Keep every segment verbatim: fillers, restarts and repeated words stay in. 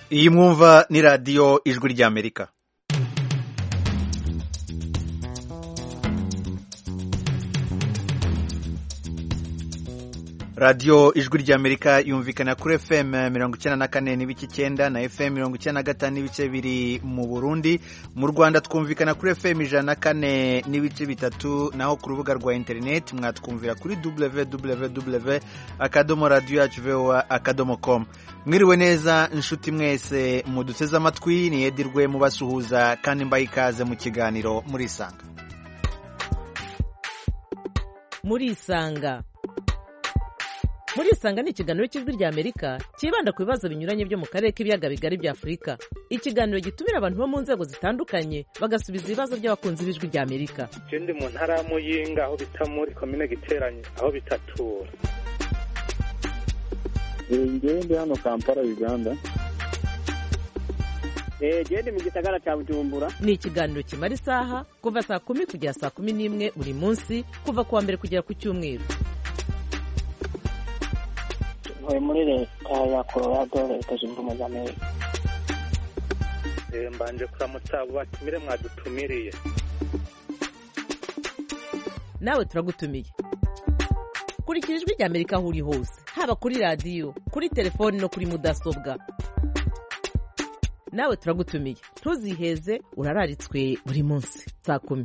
iyi mwumva ni radiyo ijwi ry'Amerika. radiyo ijwi ry'Amerika yumvikana kuri F M mirongo icyenda na kane n'ibice icyenda na F M mirongo icyenda na gatanu n'ibice biri mu Burundi. Mu Rwanda twumvikana kuri F M ijana na kane n'ibice bitatu, naho ku rubuga rwa interineti mwatwumvira kuri w w w akadomo radiyo yacu voa akadomo com. Mwiriwe neza inshuti mwese muduteze amatwi, ni Edirwe mubasuhuza kandi mbaye ikaze mu kiganiro Murisanga. Murisanga Murisanga ni ikiganiro cy'ijwi ry'Amerika kibanda ku bibazo binyuranye byo mu karere k'ibiyaga bigari bya Afurika. Ikiganiro gitumira abantu bo mu nzego zitandukanye bagasubiza ibibazo by'abakunzi b'ijwi ry'Amerika. Ikindi mu ntara ya Muyinga aho bita muri komine Giteranye aho bitatura. Ngewe ndi hano Kampala, Uganda. Eh, gende mu gisagara cya Bujumbura. Ni ikiganiro kimara isaha kuva saa kumi kugera saa kumi n'imwe buri munsi, kuva kuwa mbere kugera ku cyumweru. Ntuye muri leta ya Colorado, leta zunze ubumwe za Amerika. Eh, mbanje kuramutsa abo batumire mwadutumiriye. Nawe turagutumiye. Kurikira ijwi ry'Amerika aho uri hose, haba kuri radiyo, kuri telefoni no kuri mudasobwa. Nawe turagutumiye, ntuziheze, urararitswe buri munsi saa kumi.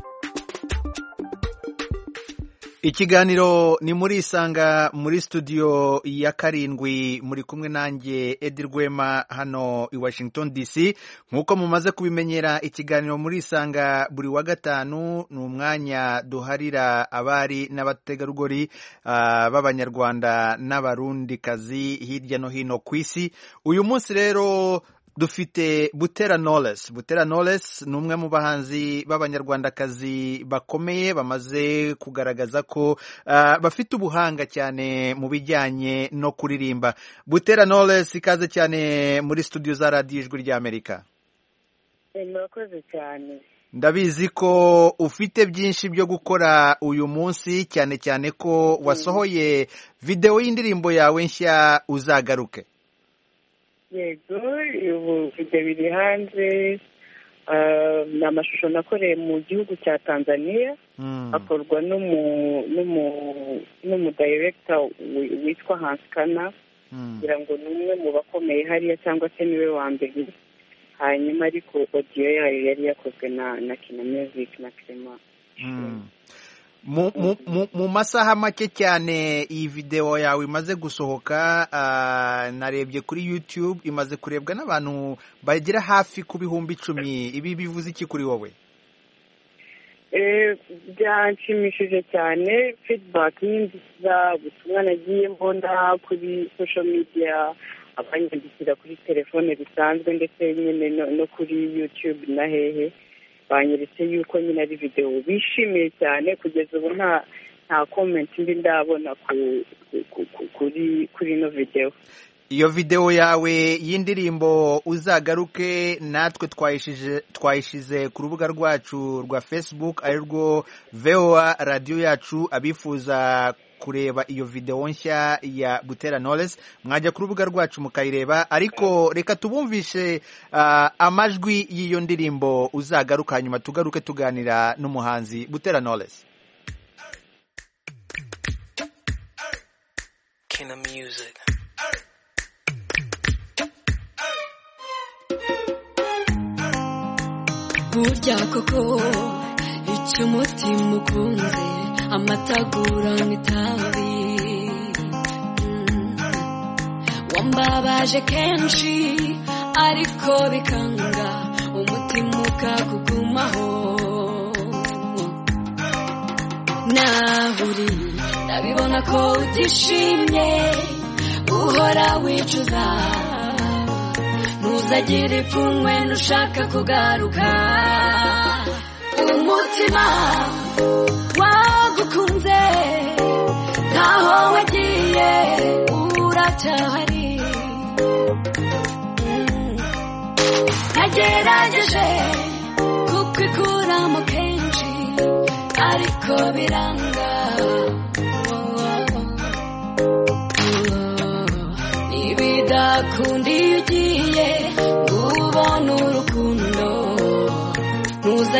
Ikiganiro ni Murisanga, muri studio ya karindwi muri kumwe nanjye Edirwema hano i Washington D C. Nkuko mumaze kubimenyera, ikiganiro Murisanga buri wa gatanu ni umwanya duharira abari n'abategarugori uh, b'Abanyarwanda n'Abarundikazi hirya no hino ku isi. Uyu munsi rero dufite Butera Knowless. Butera Knowless ni umwe mu bahanzi b'Abanyarwandakazi bakomeye bamaze kugaragaza ko uh, bafite ubuhanga cyane mu bijyanye no kuririmba. Butera Knowless, ikaze cyane muri studio za radiyo ijwi ry'Amerika. Murakoze cyane. Ndabizi ko ufite byinshi byo gukora uyu munsi, cyane cyane ko wasohoye video y'indirimbo yawe nshya Uzagaruke. Yego, ubu video biri hanze. Ni amashusho nakoreye mu gihugu cya Tanzania, akorwa n'umu director witwa Hanskana, kugira ngo ni umwe mu bakomeye hariya cyangwa se niwe wa mbere. Hanyuma ariko audio yayo yari yakozwe na na Kina Music na Clement. Mu, mu, mu, mu masaha make cyane iyi video yawe imaze gusohoka. Uh, narebye kuri YouTube imaze kurebwa n'abantu bagera hafi ku bihumbi icumi. Ibi bivuze iki kuri wowe? Eh, byanshimishije cyane. Feedback ni nziza, ubutumwa nagiye mbona kuri social media, abanyandikira kuri telefone bisanzwe ndetse nyine no, no kuri YouTube na hehe, banyeretse yuko nyine ari video bishimiye cyane. Kugeza ubu nta nta comment ndi ndabona ku kuri kuri no video. Iyo video yawe y'indirimbo Uzagaruke natwe twayishije twayishize ku rubuga rwacu rwa Facebook ari rwo voa radio yacu. Abifuza kureba iyo video nshya ya Butera Knowless mwajya ku rubuga rwacu mukayireba, ariko reka tubumvishe uh, amajwi y'iyo ndirimbo Uzagaruka, hanyuma tugaruke tuganira n'umuhanzi Butera Knowless. Kina Music. Burya koko icyo umutima ukunze amatagura nk'itabi. mm. Wambabaje kenshi ariko bikanga umutima ukakugumaho. Naho uri ndabibona ko utishimye, uhora wicuza, ntuzagire ipfunwe nushaka kugaruka. Umutima wagukunze ntaho wagiye, uracyahari. Nagerageje kukikuramo kenshi ariko biranga. Nibidakunda iyo ugiye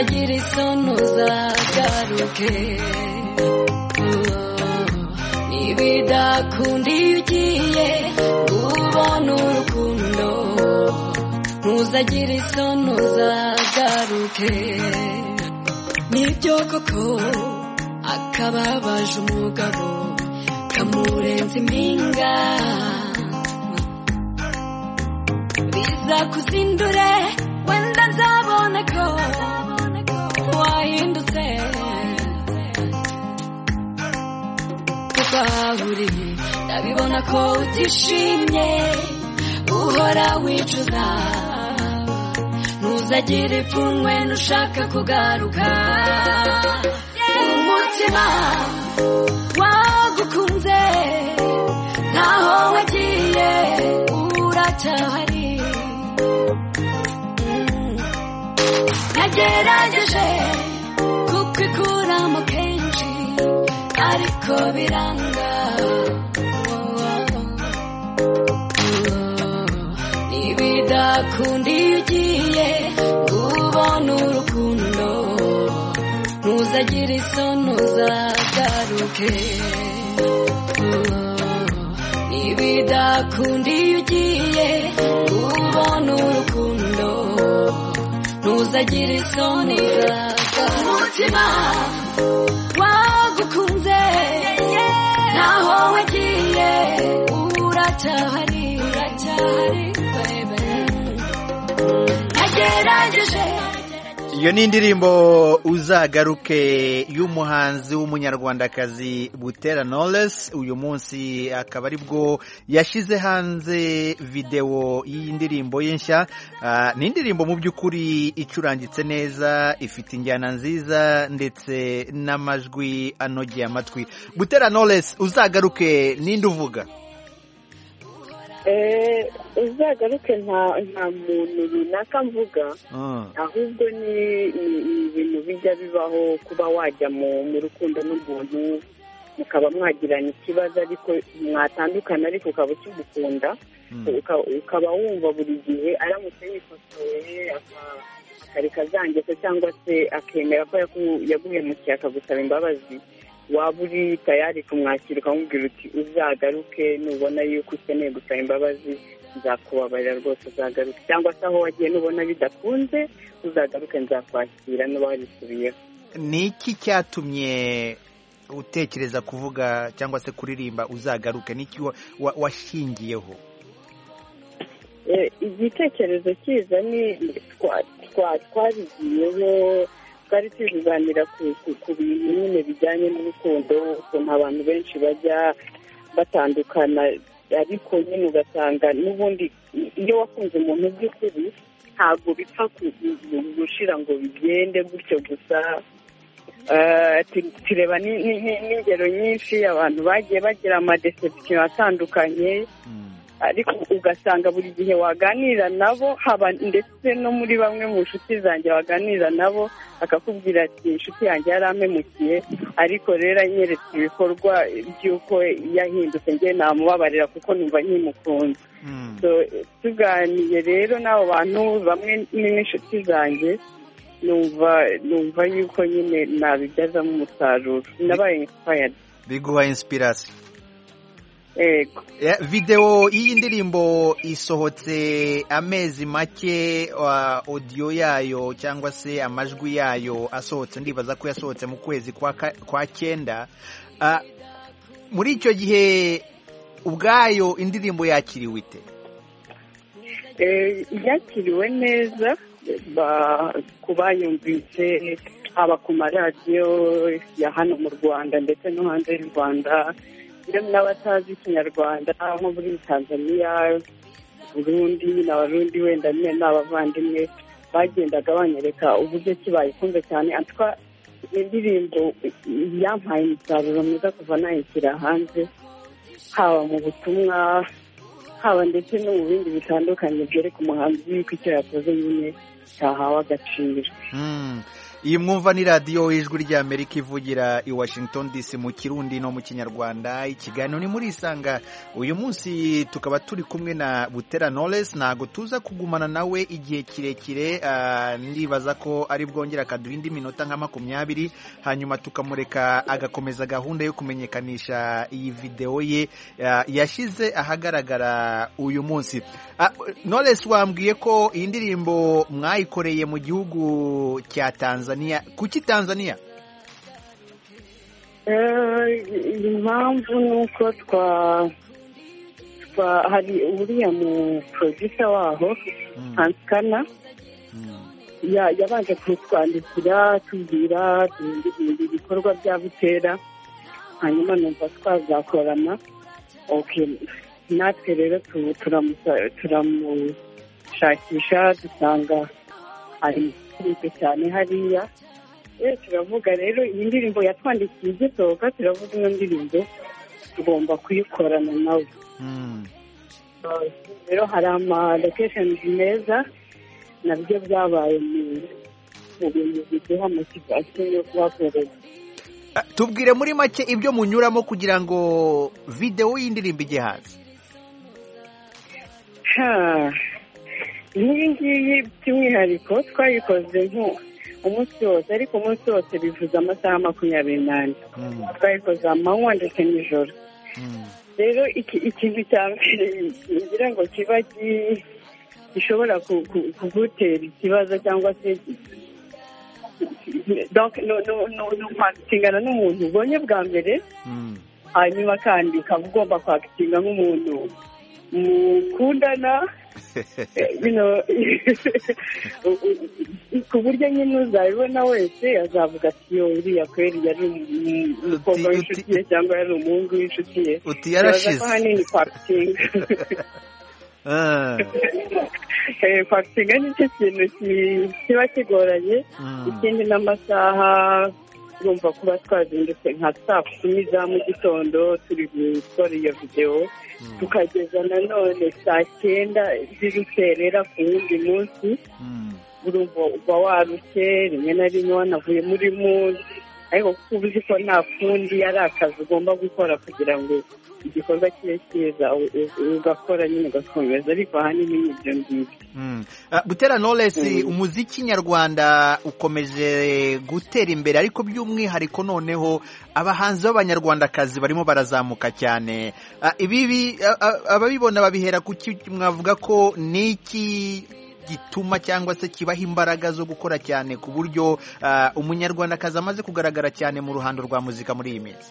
ntuzagira isoni uzagaruke nibidakunda iyo ugiye ubona urukundo ntuzagira isoni uzagaruke nibyo koko akababaje umugabo kamurenza impinga biza kuzindure wenda nzabona ko wahindutse kuko aho uri ndabibona ko utishimye uhora wicuza ntuzagire ipfunwe nushaka kugaruka umutima wagukunze ntaho wagiye uracyahari nagerageje kukikuramo kenshi ariko biranga nibidakunda iyo ugiye ubona urukundo ntuzagira isoni uzagaruke nibidakunda iyo ugiye ubona urukundo ntuzagira isoni umutima wagukunze ntaho wagiye uracyahari uracyahari nagerageje. Iyo ni indirimbo uzagaruke y'umuhanzi w'umunyarwandakazi Butera Knowless. Uyu munsi akaba aribwo yashize hanze video y'iyi ndirimbo ye nshya. Uh, ni indirimbo mu by'ukuri icurangitse neza, ifite injyana nziza ndetse n'amajwi anogeye amatwi. Butera Knowless, uzagaruke ninde uvuga? Eh, uzagaruke nta nta muntu runaka mvuga, ahubwo ni ibintu bijya bibaho kuba wajya mu rukundo n'umuntu mukaba mwagirana ikibazo ariko mwatandukana ariko ukaba ukimukunda ukaba wumva buri gihe aramutse yifotoye akareka zangese cyangwa se akemera ko yaguhemukiye akagusaba imbabazi, waba uri tayari kumwakira ukamubwira uti uzagaruke nubona yuko ukeneye gusaba imbabazi nzakubabarira rwose uzagaruke, cyangwa se aho wagiye nubona bidakunze uzagaruke nzakwakira nuba warisubiyeho. Ni iki cyatumye utekereza kuvuga cyangwa se kuririmba uzagaruke? Niki washingiyeho? Igitekerezo cyiza ni twarigiyeho, twari tuganira ku bintu nyine bijyanye n'urukundo, ukuntu abantu benshi bajya batandukana ariko nyine ugasanga n'ubundi iyo wakunze umuntu by'ukuri ntabwo bipfa gushira ngo bigende gutyo gusa. tureba n'ingero nyinshi abantu bagiye bagira amadeception atandukanye, ariko ugasanga buri gihe waganira nabo, haba ndetse no muri bamwe mu nshuti zanjye waganira nabo akakubwira ati inshuti yanjye yaramemukiye ariko rero anyeretse ibikorwa by'uko yahindutse njye namubabarira kuko numva nkimukunze. Tuganiye rero n'abo bantu bamwe n'inshuti zanjye numva numva yuko nyine nabibyazamo umusaruro, nabaye inspired. Biguha inspiration. Ego. Yeah, video iyi ndirimbo isohotse amezi make, uh, audio yayo cyangwa se amajwi yayo asohotse, ndibaza ko yasohotse mu kwezi kwa kwa cyenda. Uh, muri icyo gihe ubwayo indirimbo yakiriwe ite? Eh, yakiriwe neza kubayumvise haba ku maradiyo ya hano mu Rwanda ndetse no hanze y'u Rwanda, n'abatazi ikinyarwanda nko muri Tanzania, Burundi n'abarundi wenda n'abavandimwe bagendaga banyereka uburyo kibayikunze cyane. Atwa indirimbo yampaye umusaruro mwiza kuva nayishyira hanze, haba mu butumwa haba ndetse no mu bindi bitandukanye byereka umuhanzi yuko icyo yakoze nyine cyahawe agaciro. iyi mwumva ni radiyo ijwi ry'Amerika ivugira i Washington D C mu Kirundi no mu Kinyarwanda. Ikiganiro ni muri Isanga. Uyu munsi tukaba turi kumwe na Butera Knowless. Ntago tuza kugumana nawe igihe kirekire, uh, ndibaza ko ari bwongera akaduha indi minota nka makumyabiri, hanyuma tukamureka agakomeza gahunda yo kumenyekanisha iyi video ye uh, yashize ahagaragara uyu munsi. uh, Knowless, wambwiye ko iyi ndirimbo mwayikoreye mu gihugu cya Tanzania. Kuki Tanzania? Impamvu nuko twa twa hari uriya mu producer waho Hanskana ya yabanje kutwandikira tubwira ibikorwa bya Butera, hanyuma numva twazakorana. Okay, natwe rero turamushakisha dusanga ari cyane cyane hariya. Eh, turavuga rero iyi ndirimbo yatwandikiye igisohoka, turavuga iyo ndirimbo tugomba kuyikorana nawe. Rero hari ama locations meza nabyo byabaye mu bintu biduha motivation yo kubakorera. Tubwire muri make ibyo munyuramo kugira ngo video y'indirimbo ijye hanze. Ha, iyi ngiyi by'umwihariko twayikoze nko umunsi wose, ariko umunsi wose bivuze amasaha makumyabiri n'ane. Twayikoze amanywa ndetse n'ijoro. Rero ikintu cya mbere ngira ngo kiba gishobora kugutera ikibazo cyangwa se donc no no no no kwakitingana n'umuntu ubonye bwa mbere, hanyuma kandi ukaba ugomba kwakitinga nk'umuntu mukundana, you know, ku buryo nyine uzabibona wese azavuga ati yo uriya kweri yari umukobwa w'inshuti ye cyangwa yari umuhungu w'inshuti ye. Uti yarashize. Ko hanini kwakitinga. Kwakitinga nicyo kintu kiba kigoranye. Ikindi n'amasaha urumva kuba twazindutse nka saa kumi za mu gitondo turi gukora iyo videwo, tukageza nanone saa cyenda z'urukerera ku wundi munsi. Urumva uba warushye, rimwe na rimwe wanavuye muri muzi, ariko kuko uzi ko nta kundi ari akazi ugomba gukora kugira ngo igikorwa kibe cyiza, ugakora nyine ugakomeza, ariko ahanini ni ibyo ngibyo. Butera Knowless, umuziki nyarwanda ukomeje gutera imbere, ariko by'umwihariko noneho abahanzi b'abanyarwandakazi barimo barazamuka cyane. Ibi ababibona babihera kuki? Mwavuga ko niki gituma cyangwa se kibaha imbaraga zo gukora cyane ku buryo umunyarwandakazi amaze kugaragara cyane mu ruhando rwa muzika muri iyi minsi?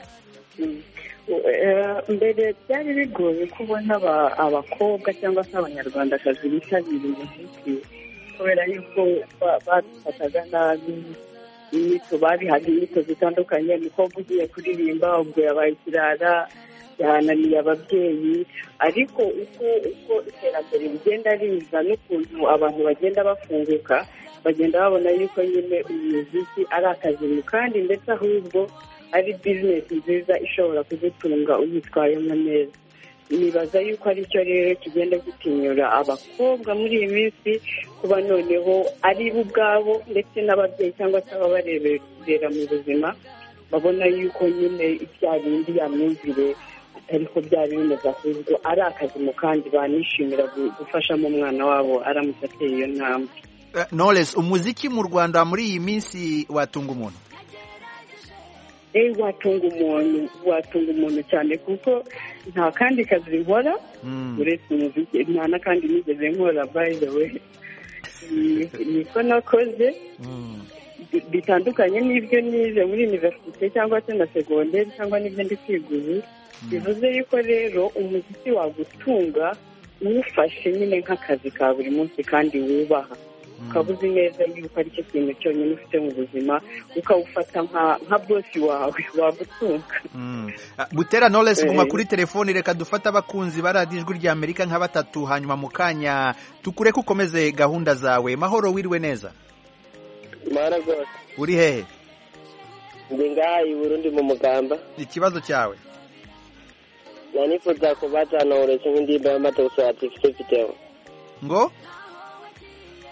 Mbere byari bigoye kubona abakobwa cyangwa se abanyarwandakazi bitabira umuziki, kubera yuko badufataga nabi. Imito bari hari imito zitandukanye, umukobwa ugiye kuririmba ubwo yabaye ikirara, yahananiye ababyeyi. Ariko uko uko iterambere rigenda riza n'ukuntu abantu bagenda bafunguka, bagenda babona yuko nyine umuziki ari akazi kandi ndetse ahubwo ari bizinesi nziza ishobora kugutunga uyitwayemo neza. Nibaza yuko ari cyo rero kigenda gitinyura abakobwa muri iyi minsi kuba noneho ari bo ubwabo ndetse n'ababyeyi cyangwa se ababarebera mu buzima babona yuko nyine ibya bindi ya myumvire ariko byari bimeze ahubwo ari akazi mu kandi banishimira gufashamo umwana wabo aramutse ateye iyo ntambwe. Knowless, umuziki mu Rwanda muri iyi minsi watunga umuntu? Eh, watunga umuntu, watunga umuntu cyane kuko nta kandi kazi nkora uretse umuziki, nta n'akandi nigeze nkora by the way. Niko nakoze bitandukanye n'ibyo nize muri universite cyangwa se na segonderi cyangwa n'ibyo ndi kwiga. Bivuze yuko rero umuziki wagutunga uwufashe nyine nk'akazi ka buri munsi kandi wubaha, ukaba uzi neza yuko ari cyo kintu cyonyine ufite mu buzima, ukawufata nka bosi wawe wagutunga. Butera Knowless, guma kuri telefoni, reka dufata abakunzi ba radiyo ijwi ry'Amerika nka batatu, hanyuma mu kanya tukureke ukomeze gahunda zawe. Mahoro, wiriwe neza? Mara gose. Uri hehe? Ndi ngaha i Burundi mu Mugamba. Ikibazo cyawe? Nanifuza kubaza Knowless nk'indirimbo y'amato gusa artifite video. Ngo?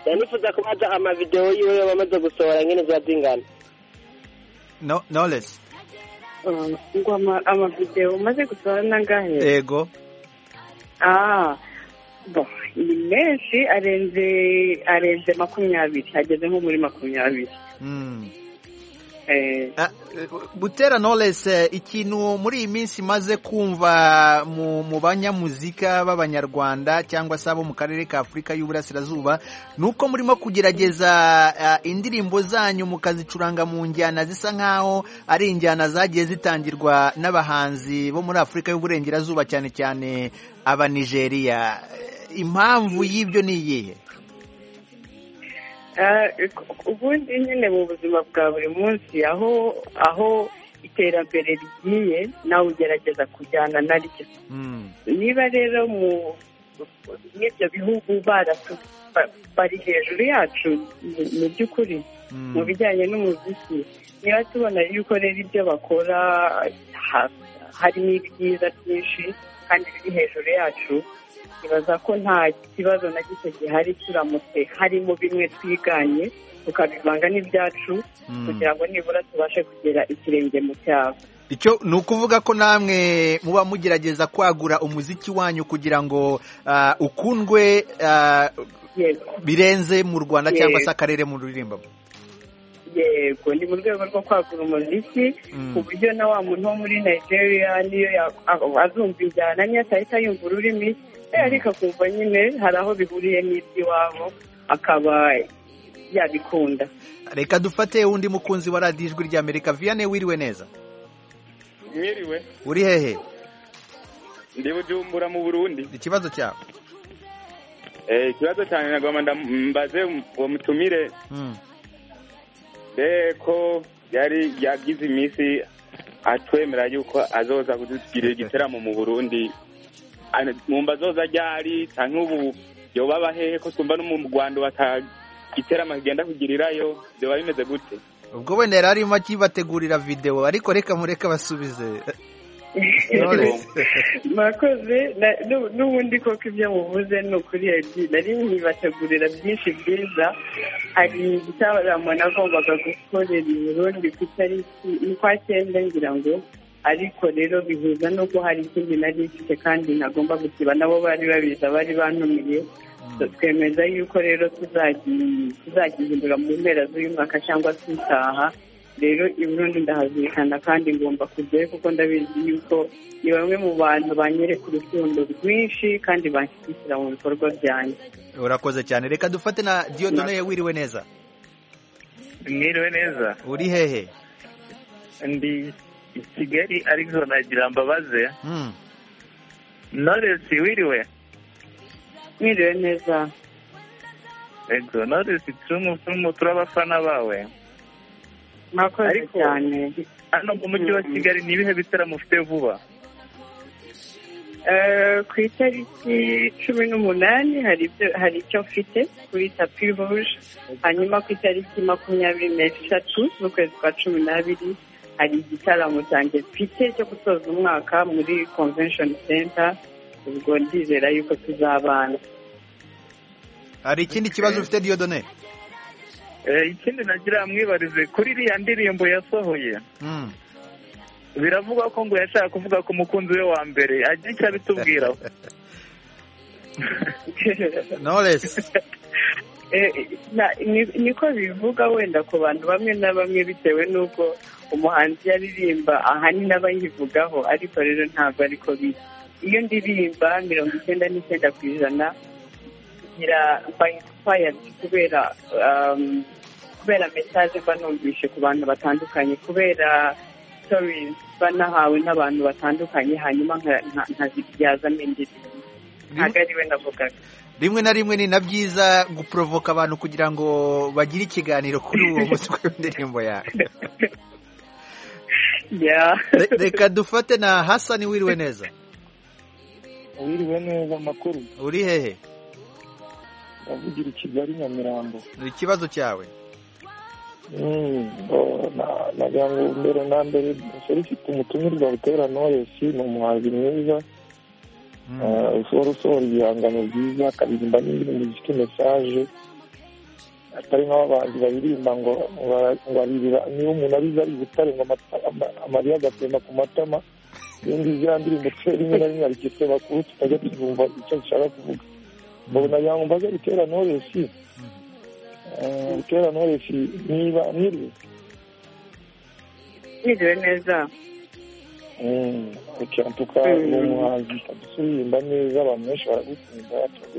yanifuza kubaza amavideo yiwe bamaze gusohora nyene za zingana. No, Knowless. Uh, ngo ama amavideo umaze gusohora nangahe? Ego. Ah. Bo, ni menshi arenze arenze makumyabiri, ageze nko muri makumyabiri. Mm. Eh, uh, Butera Knowless, uh, ikintu muri iyi minsi maze kumva mu, mu banyamuzika b'abanyarwanda cyangwa se abo mu karere ka Afurika y'Uburasirazuba nuko murimo kugerageza uh, indirimbo zanyu mukazicuranga mu njyana zisa nkaho ari injyana zagiye zitangirwa n'abahanzi bo muri Afurika y'Uburengerazuba cyane cyane aba Nigeria. Impamvu y'ibyo ni iyihe? ubundi nyine mu buzima bwa buri munsi aho aho iterambere rigiye nawe ugerageza kujyana naryo. Niba rero mu n'ibyo bihugu baratu bari hejuru yacu mu by'ukuri mu bijyanye n'umuziki, niba tubona yuko rero ibyo bakora harimo ibyiza byinshi kandi biri hejuru yacu, nibaza ko nta kibazo na gito gihari turamutse harimo bimwe twiganye tukabivanga n'ibyacu kugira ngo nibura tubashe kugera ikirenge mu cyabo. Icyo ni ukuvuga ko namwe muba mugerageza kwagura umuziki wanyu kugira ngo uh, ukundwe uh, birenze mu Rwanda cyangwa se akarere mu ruririmbo. Yego, ni mu rwego rwo kwagura umuziki ku buryo na wa muntu wo muri Nigeria niyo azumva injyana niyo atahita yumva ururimi ariko akumva nyine hari aho bihuriye n'iby'iwabo akaba yabikunda. Reka dufate undi mukunzi wa radiyo Ijwi ry'Amerika. Vianney, wiriwe neza? Mwiriwe. Uri hehe? Ndi Bujumbura mu Burundi. Ikibazo cyawe? Eh, ikibazo cyane nagomba mbaze uwo mutumire. Mm. Beko yari yagize imisi atwemera yuko azoza kudugira igiteramo mu Burundi. Mumba zoza ryari canke ubu yoba bahehe ko tumba no mu Rwanda batagiterama kigenda kugirirayo byo bimeze gute? Ubwo wenda yari arimo akibategurira video ariko reka mureka basubize. Mwakoze n'ubundi koko ibyo muvuze ni ukuri yagiye nari nkibategurira byinshi byiza. Hari igitaramo nagombaga gukorera i Burundi ku itariki ni kwa cyenda ngira ngo, ariko rero bihuza nuko hari ikindi nari ifite kandi nagomba gusiba, nabo bari babiza bari bantumiye. Twemeza yuko rero tuzagihindura mu mpera z'uyu mwaka cyangwa se itaha. Rero i Burundi ndahazirikana kandi ngomba kujyayo kuko ndabizi yuko ni bamwe mu bantu banyereka urukundo rwinshi kandi banshyigikira mu bikorwa byanjye. Urakoze cyane. Reka dufate na Dieudonné. Wiriwe neza? Mwiriwe neza. Uri hehe? Ndi i Kigali ariko nagira mbabaze. Mm. Knowless, wiriwe? Mwiriwe neza. Ego, Knowless, turumu turabafana bawe. Mwakoze cyane. Hano mu mujyi wa Kigali ni ibihe bitaramo ufite vuba? Ku itariki cumi n'umunani hari icyo mfite kuri tapi rouge, hanyuma ku itariki makumyabiri n'eshatu z'ukwezi kwa cumi n'abiri hari igitaramo cyanjye mfite cyo gusoza umwaka muri convention center. Ubwo ndizera yuko tuzabana. Hari ikindi kibazo ufite Dieudonné? Eh, ikindi nagira mwibarize kuri iriya ndirimbo yasohoye. Mm. Biravuga ko ngo yashaka kuvuga ku mukunzi we wa mbere, agira icyo abitubwira. Knowless. Eh, niko bivuga wenda ku bantu bamwe na bamwe bitewe n'uko umuhanzi yaririmba ahanini abayivugaho, ariko rero ntabwo ariko biri. Iyo ndirimba mirongo icyenda n'icyenda ku ijana ngira inspired kubera um, kubera message banumvishe ku bantu batandukanye, kubera stories banahawe n'abantu batandukanye, hanyuma nkazibyazamo indirimbo. Ntabwo ari we navugaga. Rimwe na rimwe ni na byiza guprovoka abantu kugira ngo bagire ikiganiro kuri uwo mutwe w'indirimbo yawe. Yeah. Reka dufate na Hassan. Wiriwe neza? Wiriwe neza. Makuru. Uri hehe? Ndavugira i Kigali Nyamirambo. Ni ikibazo cyawe? Mm, nagira ngo mbere na mbere ufite umutumirwa Butera Knowless, ni umuhanzi mwiza. ushobora usohora ibihangano byiza akaririmba n'indirimbo zifite mesaje. atari nk'abahanzi baririmba ngo ngo aririra niba umuntu abizi ari butare ngo amarira agatemba ku matama iyo ngizi ya ndirimbo twe rimwe na rimwe ariko twe bakuru tutajya tuzumva icyo zishaka kuvuga mbona yango mbaze Butera Knowless Butera Knowless niba mwiriwe mwiriwe neza kuko antuka ni umuhanzi adusubimba neza abantu benshi baragukunda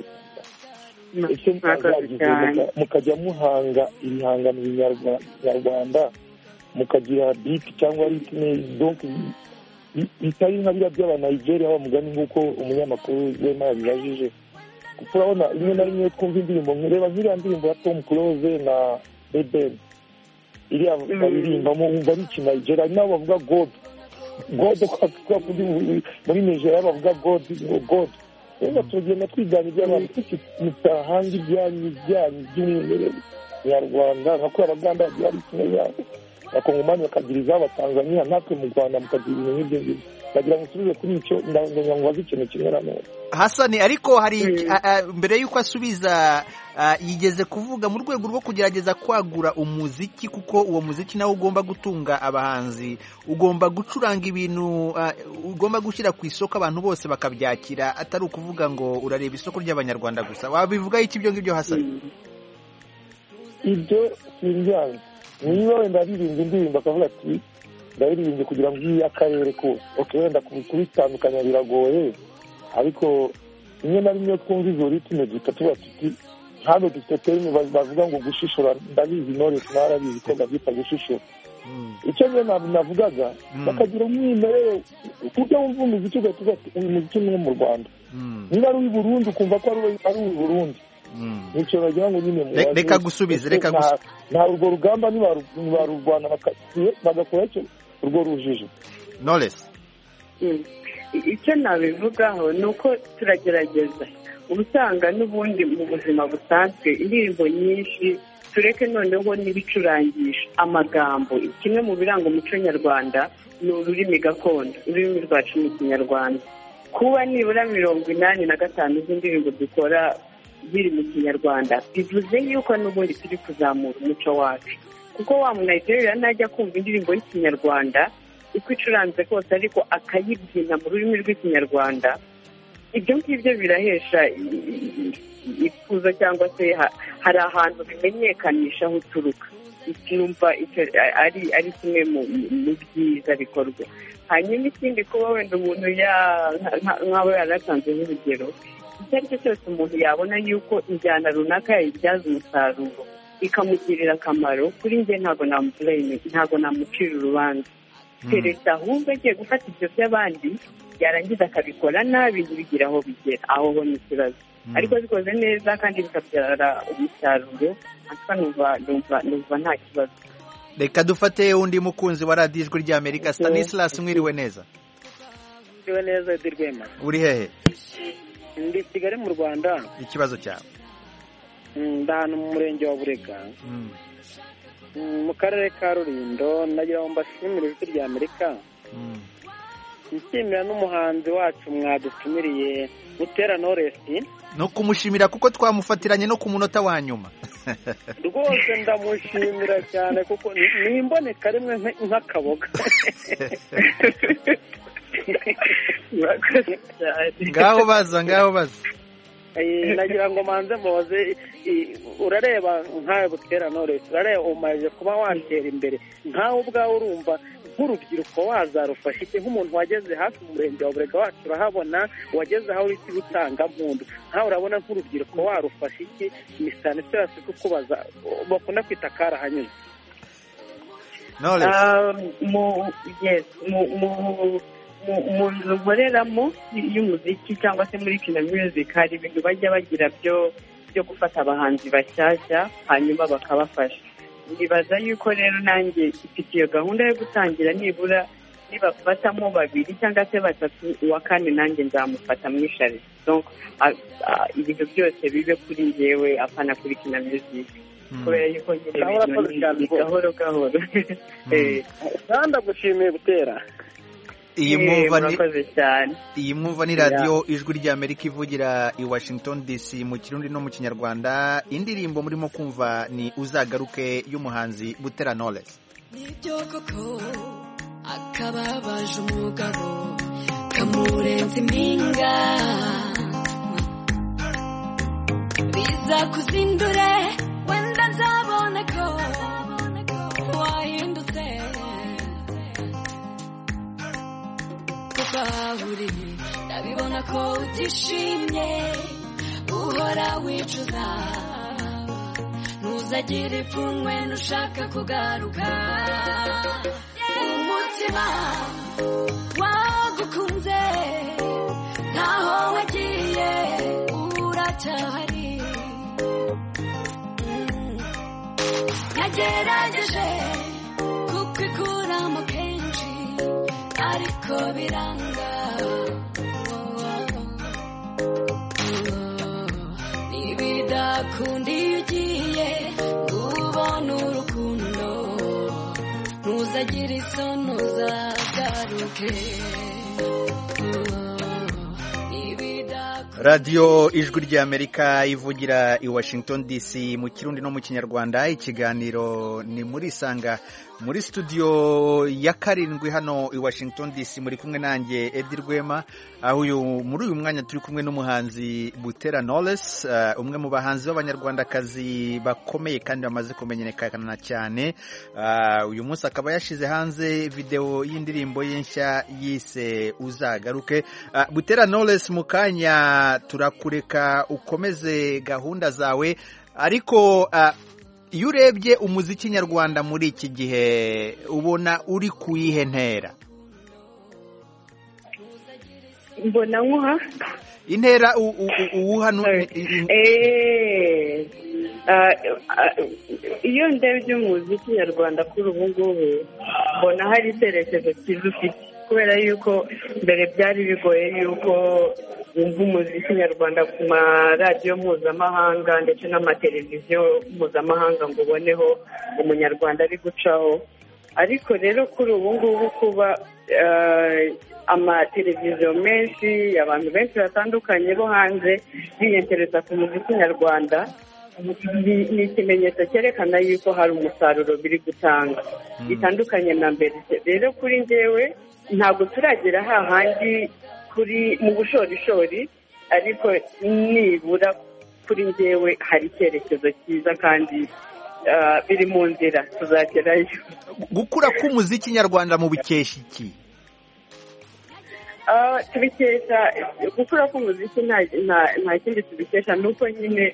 ese mukajya muhanga ibihangano binyarwanda mukagira beat cyangwa ritme donc bitari nka biriya by'abanigeria bamugani nk'uko umunyamakuru Rwema yabibajije kuko urabona rimwe na rimwe twumva indirimbo nkureba nk'iriya ndirimbo ya Tom Close na Beben iriya baririmbamo wumva ari ikinigeria nabo bavuga God God kwa muri Nigeria bavuga God God rero tugenda twigana iby'abantu tutahanga ibyanyu byanyu by'umwimerere nyarwanda nka ko abaganda byari kimwe yabo bakongomani bakagira iz'abatanzania natwe mu Rwanda mukagira ibintu nk'ibyo ngibyo bagira ngo tubize kuri icyo ndabona ngo ikintu kimwe na none Hasani ariko hari mbere y'uko asubiza yigeze kuvuga mu rwego rwo kugerageza kwagura umuziki kuko uwo muziki nawo ugomba gutunga abahanzi ugomba gucuranga ibintu ugomba gushyira ku isoko abantu bose bakabyakira atari ukuvuga ngo urareba isoko ry'abanyarwanda gusa wabivuga iki ibyo ngibyo Hasani ibyo sinjyanye niba wenda aririmba indirimbo akavuga ati ndaririmba kugira ngo iyi akarere kose okay wenda kubitandukanya biragoye ariko rimwe na rimwe twumva izo ritme zitatu batuti hano dufite terme bavuga ngo gushishura ndabizi Knowless narabizi ko babyita gushishura icyo njye navugaga bakagira umwimerere kuko wumva umuziki ugatuga uyu muziki ni mu Rwanda niba ari uyu Burundi ukumva ko ari uyu Burundi nicyo bagira ngo nyine mubaze reka gusubize reka gusubize nta urwo rugamba nibarurwana bagakora cyo urwo rujije Knowless icyo nabivugaho ni uko turagerageza ubusanga n'ubundi mu buzima busanzwe indirimbo nyinshi tureke noneho n'ibicurangisha amagambo kimwe mu biranga umuco nyarwanda ni ururimi gakondo ururimi rwacu mu kinyarwanda kuba nibura mirongo inani na gatanu z'indirimbo dukora ziri mu kinyarwanda bivuze yuko n'ubundi turi kuzamura umuco wacu kuko wa Munigeria najya kumva indirimbo y'ikinyarwanda uko icuranze kose ariko akayibyina mu rurimi rw'ikinyarwanda ibyo ngibyo birahesha ikuzo cyangwa se hari ahantu bimenyekanisha aho uturuka icyumva ari ari kimwe mu byiza bikorwa hanyuma ikindi kuba wenda umuntu nk'abo yaratanze nk'urugero icyo ari cyo cyose umuntu yabona yuko injyana runaka yayibyaza umusaruro ikamugirira akamaro kuri njye ntabwo namubuleme ntabwo namucira urubanza keretse ahubwo agiye gufata ibyo by'abandi yarangiza akabikora nabi ntibigira aho bigera aho ho ni ikibazo ariko bikoze neza kandi bikabyara umusaruro asa numva numva nta kibazo reka dufate undi mukunzi wa radiyo ijwi ry'Amerika Stanislas mwiriwe neza mwiriwe neza Edi Rwema uri hehe ndi Kigali mu Rwanda ikibazo cyawe ndahano mu murenge wa Burega mu karere ka Rulindo nagira ngo mbashimire ijwi ry'Amerika nshimira n'umuhanzi wacu mwadutumiriye Butera Knowless no kumushimira kuko twamufatiranye no ku munota wa nyuma rwose ndamushimira cyane kuko nimboneka rimwe nk'akaboga ngaho baza ngaho baza nagira ngo manze mboze urareba nkawe Butera Knowless urareba umaze kuba watera imbere nkawe ubwawe urumva nk'urubyiruko wazarufasha iki nk'umuntu wageze hafi mu murenge wa Burega wacu urahabona wageze aho uri gutanga mpundu nkawe urabona nk'urubyiruko warufasha iki misana cyose kukubaza bakunda kwita karahanyuze mu yes mu mu nzu nkoreramo y'umuziki cyangwa se muri Kina Music hari ibintu bajya bagira byo byo gufata abahanzi bashyashya hanyuma bakabafasha nibaza yuko rero nanjye ifite iyo gahunda yo gutangira nibura nibafatamo babiri cyangwa se batatu uwa kane nanjye nzamufata mu ishari donc ibintu byose bibe kuri njyewe apana kuri Kina Music kubera yuko nyine gahoro gahoro kandi gushimiye Butera iyi mwumva ni murakoze cyane. iyi mwumva ni radio ijwi rya Amerika ivugira i Washington D C mu Kirundi no mu Kinyarwanda. Indirimbo murimo kumva ni Uzagaruke y'umuhanzi Butera Knowless. Nibyo koko akababaje umugabo kamurenze impinga biza kuzindure wenda nzabona ko wahindutse kuko uri ndabibona ko utishimye uhora wicuza ntuzagire ipfunwe nushaka kugaruka umutima wagukunze ntaho wagiye uracyahari nagerageje kukikuramo kenshi ariko biranga nibidakunda iyo ugiye ubona urukundo ntuzagire isoni uzagaruke. Radio ijwi rya Amerika ivugira i Washington D C mu Kirundi no mu Kinyarwanda. Ikiganiro ni muri Sanga muri studio ya karindwi hano i Washington D C. Muri kumwe nanjye Edi Rwema, aho uyu muri uyu mwanya turi kumwe n'umuhanzi Butera Knowless, uh, umwe mu bahanzi b'abanyarwandakazi bakomeye kandi bamaze kumenyekana cyane. Uh, uyu munsi akaba yashize hanze video y'indirimbo y'inshya yise Uzagaruke. Uh, Butera Knowless, mukanya turakureka ukomeze gahunda zawe, ariko uh, iyo urebye umuziki nyarwanda muri iki gihe ubona uri kuyihe ntera? Mbona nkuha intera uwuha iyo ndebye umuziki nyarwanda kuri ubu ngubu mbona hari icyerekezo cyiza ufite, kubera yuko mbere byari bigoye yuko wumva umuziki nyarwanda ku maradiyo mpuzamahanga ndetse n'amateleviziyo mpuzamahanga ngo uboneho umunyarwanda ari gucaho. Ariko rero kuri ubu ngubu kuba amateleviziyo menshi, abantu benshi batandukanye bo hanze biyentereza ku muziki nyarwanda, ni ikimenyetso cyerekana yuko hari umusaruro biri gutanga bitandukanye na mbere. Rero kuri njyewe ntabwo turagera hahandi kuri mu bushorishori, ariko nibura kuri njyewe hari icyerekezo cyiza kandi biri mu nzira tuzagerayo. Gukura k'umuziki nyarwanda mu bikesha iki? tubikesha gukura k'umuziki nta kindi tubikesha, ni uko nyine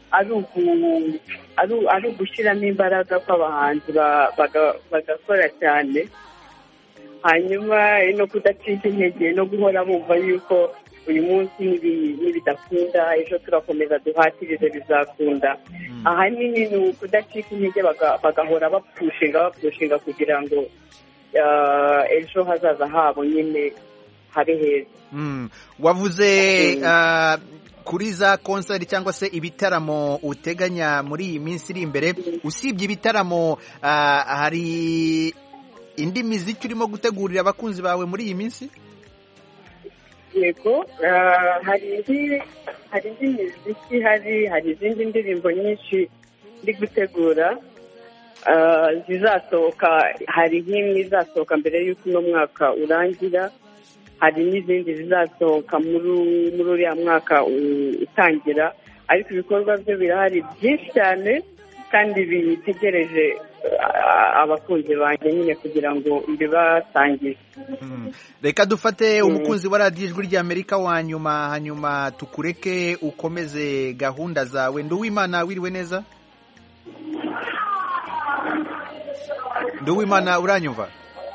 ari ugushyiramo imbaraga kw'abahanzi bagakora cyane, hanyuma no kudacika intege no guhora bumva yuko uyu munsi nibidakunda ejo turakomeza duhatirize bizakunda. Ahanini ni ukudacika intege, bagahora bapushinga bapushinga kugira ngo ejo hazaza habo nyine habe heza. Wavuze kuri za konseri cyangwa se ibitaramo uteganya muri iyi minsi iri imbere. Usibye ibitaramo, hari indi miziki urimo gutegurira abakunzi bawe muri iyi minsi? Yego, hari indi hari indi miziki, hari hari izindi ndirimbo nyinshi ndi gutegura zizasohoka. Hari nk'imwe izasohoka mbere y'uko uno mwaka urangira, hari n'izindi zizasohoka muri uriya mwaka utangira, ariko ibikorwa byo birahari byinshi cyane kandi bitegereje abakunzi banjye nyine kugira ngo mbibatangire. Reka dufate umukunzi wa radiyo ijwi rya Amerika wa nyuma, hanyuma tukureke ukomeze gahunda zawe. Nduwimana, wiriwe neza? Nduwimana, uranyumva?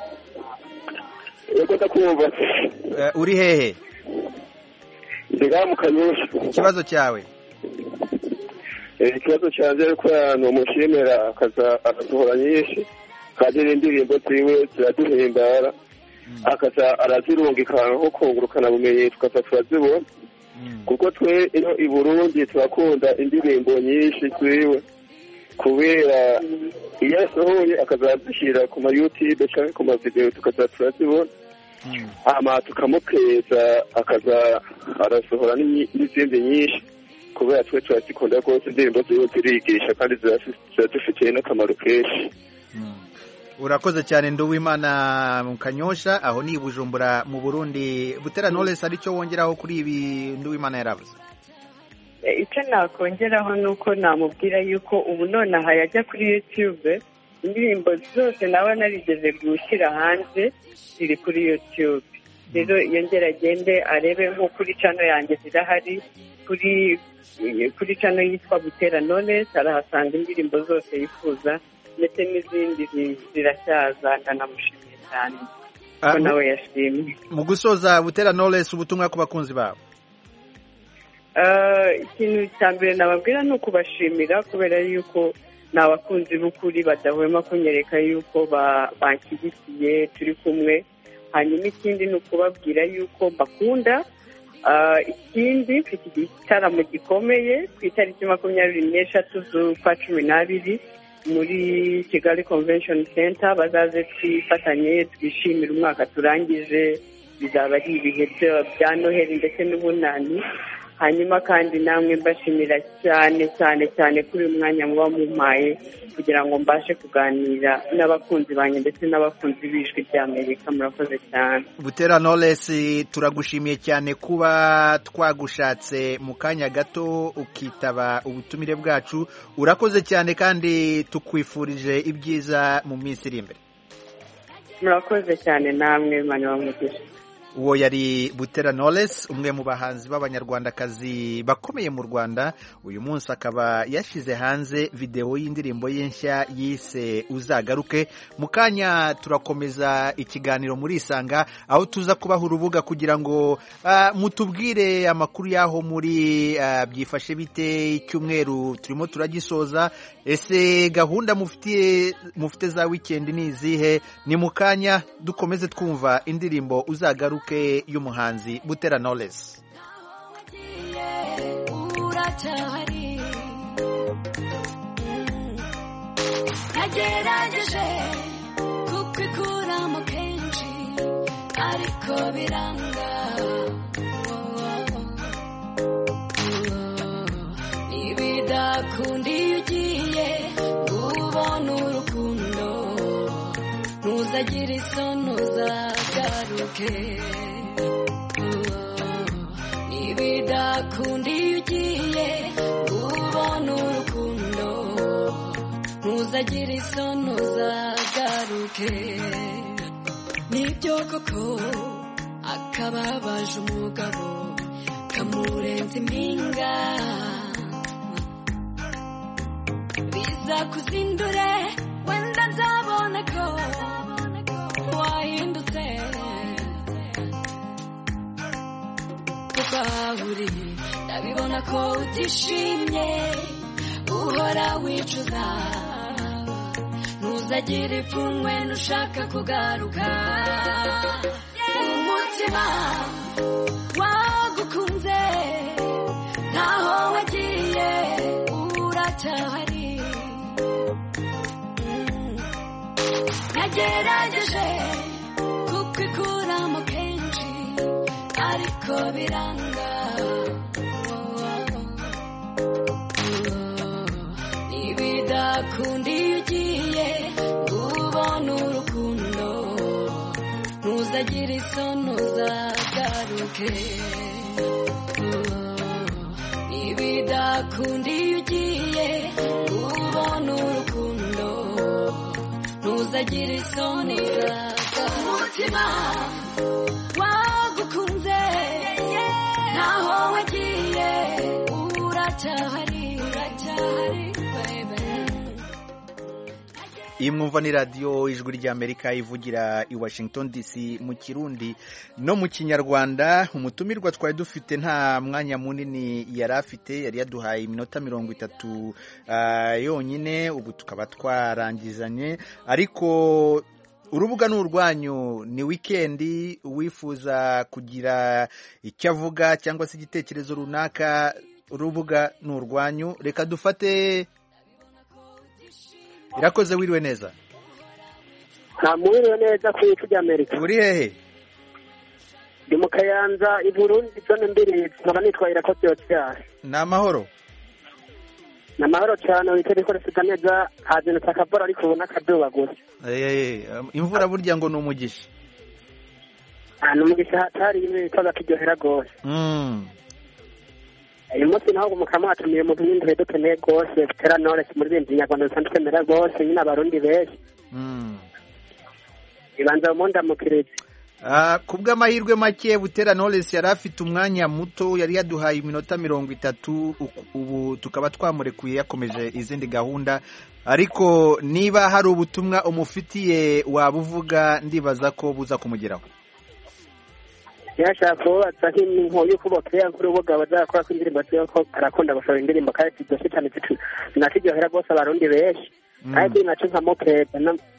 Yego ndakumva. Uri hehe? Ndiga mu Kanyosha. Ikibazo cyawe? Ikibazo cyanjye ariko ni umushimira akaza arasohora nyinshi kandi n'indirimbo ziwe ziraduhimbara, akaza arazirungika nko kungurukana bumenyi tukaza turazibona, kuko twe ino i Burundi turakunda indirimbo nyinshi ziwe, kubera iyo asohoye akazazishyira ku ma YouTube cyangwa ku ma video tukaza turazibona. hama tukamukeza akaza arasohora n'izindi nyinshi kubera twe turazikunda rwose indirimbo ziwe zirigisha kandi ziradufitiye n'akamaro kenshi. Urakoze cyane Nduwimana mu Kanyosha aho ni Bujumbura mu Burundi. Butera Knowless aricyo wongeraho kuri ibi Nduwimana yaravuze? Icyo nakongeraho nuko namubwira yuko ubu nonaha yajya kuri YouTube indirimbo zose nawe narigeze gushyira hanze ziri kuri YouTube. Rero yongera agende arebe nko kuri channel yanjye zirahari, kuri kuri channel yitwa Butera Knowless arahasanga indirimbo zose yifuza ndetse n'izindi ziracyaza. Ndanamushimiye cyane ko nawe yashimye. Mu gusoza Butera Knowless ubutumwa ku bakunzi babo? Ikintu cya mbere nababwira ni ukubashimira kubera yuko ni abakunzi b'ukuri badahwema kunyereka yuko banshyigikiye turi kumwe. Hanyuma ikindi ni ukubabwira yuko mbakunda. Ikindi mfite igitaramo gikomeye ku itariki makumyabiri n'eshatu z'ukwa cumi n'abiri muri Kigali Convention Center. Bazaze twifatanye twishimire umwaka turangije, bizaba ari ibihe bya Noheli ndetse n'ubunani. Hanyuma kandi namwe mbashimira cyane cyane cyane kuri uyu mwanya muba mumpaye kugira ngo mbashe kuganira n'abakunzi banjye ndetse n'abakunzi b'ijwi ry'Amerika. Murakoze cyane. Butera Knowless turagushimiye cyane kuba twagushatse mu kanya gato ukitaba ubutumire bwacu. Urakoze cyane kandi tukwifurije ibyiza mu minsi iri imbere. Murakoze cyane namwe Imana bamugisha. Uwo yari Butera Knowless umwe mu bahanzi b'abanyarwandakazi bakomeye mu Rwanda. Uyu munsi akaba yashize hanze video y'indirimbo ye nshya yise Uzagaruke. Mu kanya turakomeza ikiganiro muri Isanga aho tuza kubaha urubuga kugira ngo uh, mutubwire amakuru yaho muri uh, byifashe bite. Icyumweru turimo turagisoza. Ese gahunda mufitiye mufite za weekend ni izihe? Ni mu kanya dukomeze twumva indirimbo Uzagaruke y'umuhanzi Butera Knowless. Nagerageje kukikuramo kenshi ariko biranga. Ibidakunda iyo ugiye ubona urukundo ntuzagire isoni uzagaruke. Ibidakunda iyo ugiye ubona urukundo ntuzagire isoni uzagaruke. Nibyo koko akababaje umugabo kamurenza impinga, biza kuzindure wenda nzabona ko wahindutse. Kuko aho uri ndabibona ko utishimye uhora wicuza. Ntuzagire ipfunwe nushaka kugaruka. Umutima wagukunze ntaho wagiye uracyahari. Nagerageje kukikuramo kenshi ariko biranga. Ibidakunda iyo ugiye ubona urukundo ntuzagire isoni uzagaruke. Ibidakunda iyo ugiye ubona urukundo ntuzagire isoni uzagaruke. Umutima wagukunze ntaho wagiye uracyahari uracyahari. Iyi mwumva ni radiyo ijwi ry'Amerika ivugira i Washington D C mu Kirundi no mu Kinyarwanda. Umutumirwa twari dufite nta mwanya munini yari afite, yari yaduhaye iminota mirongo itatu uh, yonyine. Ubu tukaba twarangizanye, ariko urubuga ni urwanyu. Ni weekend wifuza kugira icyo avuga cyangwa se igitekerezo runaka, urubuga ni urwanyu. Reka dufate Irakoze. Wiriwe neza? Nta mwiriwe neza ku ijwi ry'Amerika. Uri hehe? ndi mu Kayanza i Burundi zone mbiri nkaba nitwahira ko byose. Ni amahoro? Ni amahoro cyane witeze ko rifite neza hazinutse akavura ariko ubona akazuba gusa. Eh, imvura burya ngo ni umugisha. Ah, ni umugisha hatari imwe itaza kiryohera gose. Mm. Uyu munsi naho umukama watumiye mu bindi dukeneye gose Butera Knowless muri bindi nyarwanda dusanzwe twemera gose nyine abarundi benshi. Mm. Ibanza mu ndamukiriza. Ah, kubw'amahirwe make Butera Knowless yari afite umwanya muto, yari yaduhaye iminota mirongo itatu, ubu tukaba twamurekuye yakomeje izindi gahunda, ariko niba hari ubutumwa umufitiye wabuvuga ndibaza ko buza kumugeraho. Yashaka kubatsa nk'inko y'ukuboko y'urubuga bazakora ko indirimbo ziyo ko arakunda gushora indirimbo kandi zidoshe cyane zitu nakiryohera rwose abarundi benshi kandi naco nkamukeza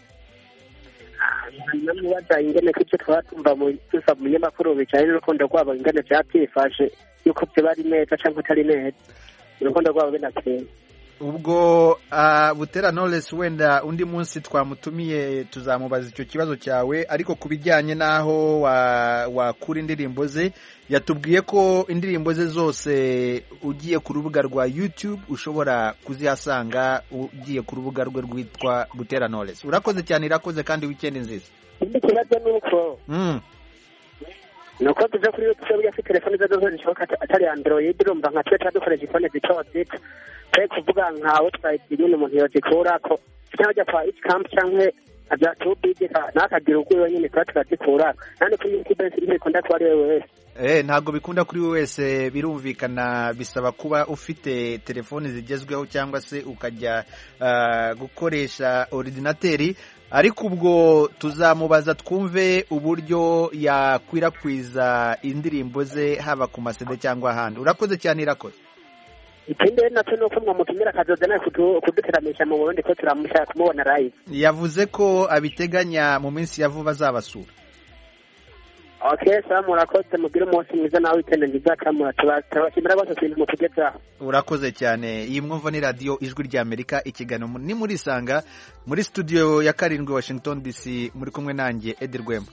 namubaza ingene kicyo twatumva mu tusa mu nyamakuru bicaye n'urukundo rwabo ingene byatifashe yuko byo bari neza cyangwa atari neza urukundo rwabo binakeye. Ubwo uh, Butera Knowless wenda undi munsi twamutumiye tuzamubaza icyo kibazo cyawe, ariko kubijyanye naho wakura wa indirimbo ze yatubwiye ko indirimbo ze zose ugiye ku rubuga rwa YouTube ushobora kuzihasanga ugiye ku rubuga rwe rwitwa Butera Knowless. Urakoze cyane, irakoze kandi weekend nziza. Ikibazo nuko mm nuko tuza kuri YouTube ya telefone za dozo zishoka atari Android urumva nka twe twadukoresha phone zito zito pe kuvuga nkawe twayigira umuntu yozikura ko cyangwa kwa each camp cyangwa aja tubidika nakagira uko nyine twatsikura nane kuri YouTube iri konda kwa wewe. Eh, ntago bikunda kuri wese, birumvikana bisaba kuba ufite telefone zigezweho cyangwa se ukajya uh, gukoresha ordinateri, ariko ubwo tuzamubaza twumve uburyo yakwirakwiza indirimbo ze haba ku masede cyangwa ahandi. Urakoze cyane, irakoze. Ikindi natwe nuko mwamutumira kazoza nawe kuduteramisha mu Burundi ko turamushaka kumubona live. Yavuze ko abiteganya mu minsi ya vuba azabasura. Okay, sawa, murakoze, mugire umunsi mwiza nawe weekend nziza kamura tubashimira bose kwintu mutugeza. Urakoze cyane. Iyi mwumva ni radio Ijwi rya Amerika, ikiganiro ni muri Sanga muri studio ya karindwi Washington D C, muri kumwe nanjye Edi Rwema.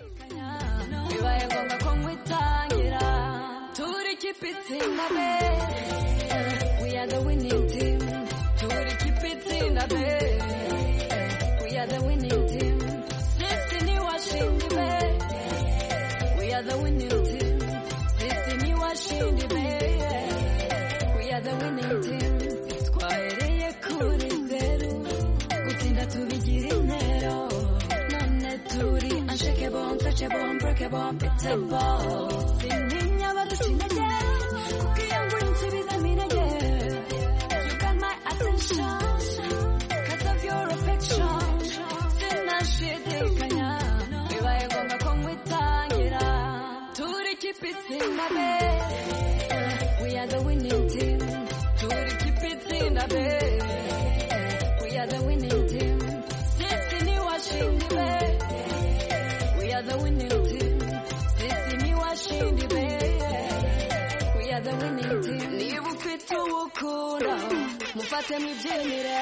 We are the winning team. To keep it in the bed. We are the winning team. Destiny watching the bed. We are the winning team. Destiny watching the bed. We are the winning team. Twahereye kuri zero. Gutinda tubigira intero. None turi unshakable, untouchable, unbreakable, unbeatable. Sintinya badushinege. Kukiyangu insubiza minege. You got my attention. Cause of your affection. Sinashidikanya. Bibaye ngombwa ko nkwitangira. Turi keep it in the bed. We are the winning team. Turi keep it in the bed. We are the winning team. Destiny watching the bed. We are the winning team. Destiny watching the bed. We are the winning team. Niba ufite ubukunda mufate mwibyinire.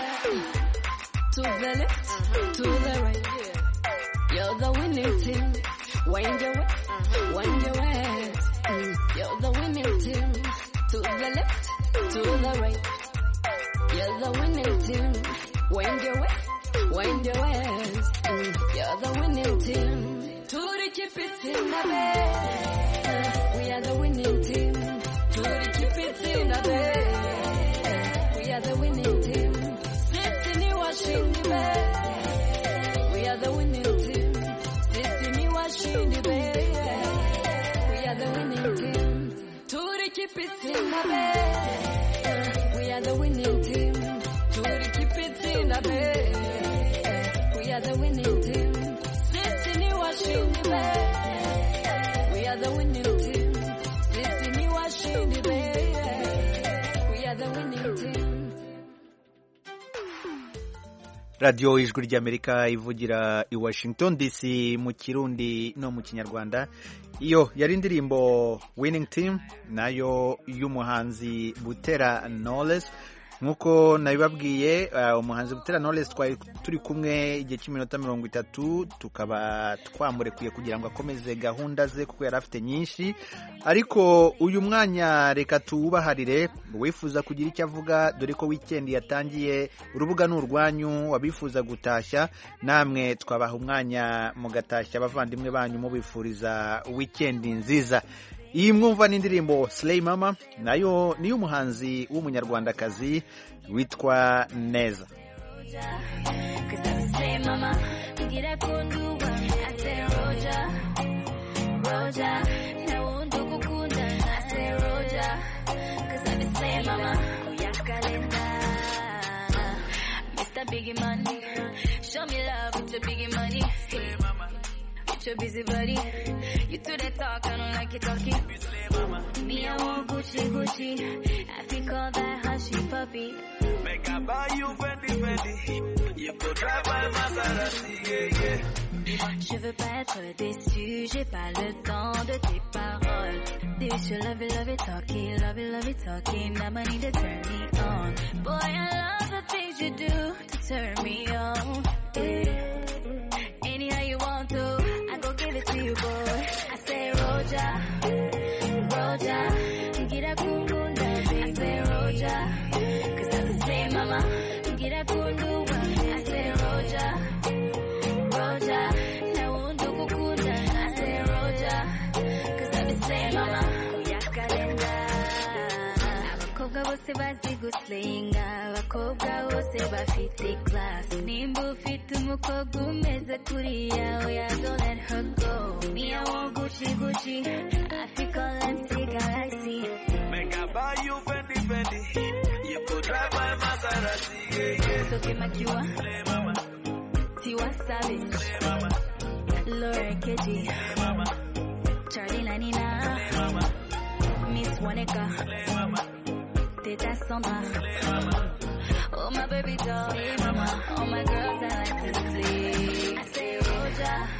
To the left, to the right. You're the winning team. Wind your way, wind your way. You're the winning team. To the left, to the right. You're the winning team. Wind your way, wind your ways. You're the winning team. To keep it in the bed. We are the winning team. To keep it in the bed. We are the winning team. Destiny watching the bed. We are the winning team. Destiny watching the bed. We are the winning team. To keep it in the bed. We are the winning team. To keep it in the bed. We are the winning team. Destiny watching the bed. We are the winning team. Destiny watching the bed. We are the winning team. Radio Ijwi ry'Amerika ivugira i Washington D C mu Kirundi no mu Kinyarwanda. Iyo yari indirimbo Winning Team nayo y'umuhanzi Butera Knowless. nk'uko nabibabwiye umuhanzi Butera Knowless twari turi kumwe igihe cy'iminota mirongo itatu tukaba twamurekuye kugira ngo akomeze gahunda ze kuko yari afite nyinshi, ariko uyu mwanya reka tuwubaharire wifuza kugira icyo avuga, dore ko weekend yatangiye, urubuga ni urwanyu, wabifuza gutashya namwe twabaha umwanya mugatashya abavandimwe banyu mubifuriza weekend nziza. Iyi mwumva n'indirimbo Slay Mama, nayo niyo umuhanzi w'umunyarwandakazi witwa Neza. Show me love with your biggie money. With your busy body. You do that talk, I don't like you talking. Me, I want Gucci, Gucci. I think all that hushy puppy. Make I buy you Fendi, Fendi. You could drive by Maserati, yeah, yeah. Je veux pas être déçu, j'ai pas le temps de tes paroles. This you love it, love it, talking, love it, love it, talking. Now I need to turn me on. Boy, I love the things you do to turn me on. Yeah. Anyhow you want to, I go give it to you, boy. I say Roja, Roja, get a kundunda, baby. I say Roja, cause I'm the same mama. Get a kundunda, I say Roja, Roja, na undu kukunda, I say Roja, cause I'm the same mama. Kuyakalenda, abakobwa bose bazi guslinga, abakobwa bose bafite class. Nimba ufite umukobwa umeze kuriya, oya don't let her go. Me I want Gucci, Gucci, I think all empty galaxy. Make I buy you Fendi, Fendi. You could drive my Maserati, yeah, yeah. So que makiwa, Slay Mama. Tiwa Savage, Slay Mama. Laura Keji, Slay Mama. Charlie Lanina, Slay Mama. Miss Waneka, Slay Mama. Teta Sandra, Slay Mama. oh my baby doll, hey mama, all my girls I like to play. I say Roja,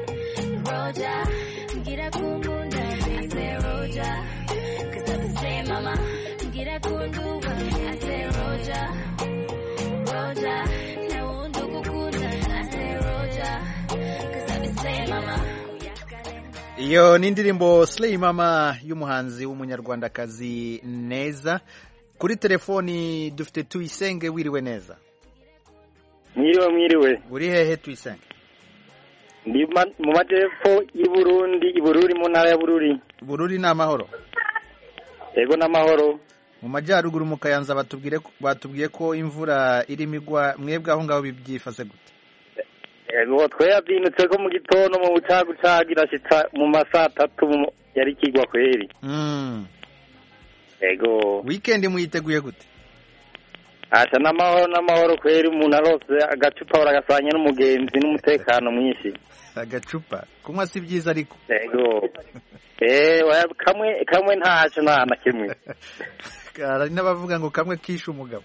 Roja, get a kundunda, baby. I say Roja, cause I'm the same mama. Get a kundunda, I say Roja, Roja, na undu kukunda, I say Roja, cause I'm the same mama. Iyo ni indirimbo Slay Mama y'umuhanzi w'umunyarwandakazi Neza. Kuri telefoni dufite Tuyisenge, wiriwe neza? Mwiriwe mwiriwe. Uri hehe Tuyisenge? Ndi mu majepfo y'u Burundi, i Bururi mu ntara ya Bururi. Bururi na mahoro? Yego na mahoro. Mu majyaruguru mu Kayanza batubwire batubwiye ko imvura iri migwa, mwebwe aho ngaho bibyifase gute? Yego twayabyinutse ko mu gitondo mu bucagu cagira shitsa mu masaha atatu yari kigwa kweri. Mm. Ego. Weekend muyiteguye gute? Asha n'amahoro n'amahoro kweri, umuntu arose agacupa baragasanya n'umugenzi n'umutekano mwinshi. Agacupa kunywa si byiza ariko. Ego. Eh, kamwe kamwe ntaco nta kimwe. Hari n'abavuga ngo kamwe kisha umugabo.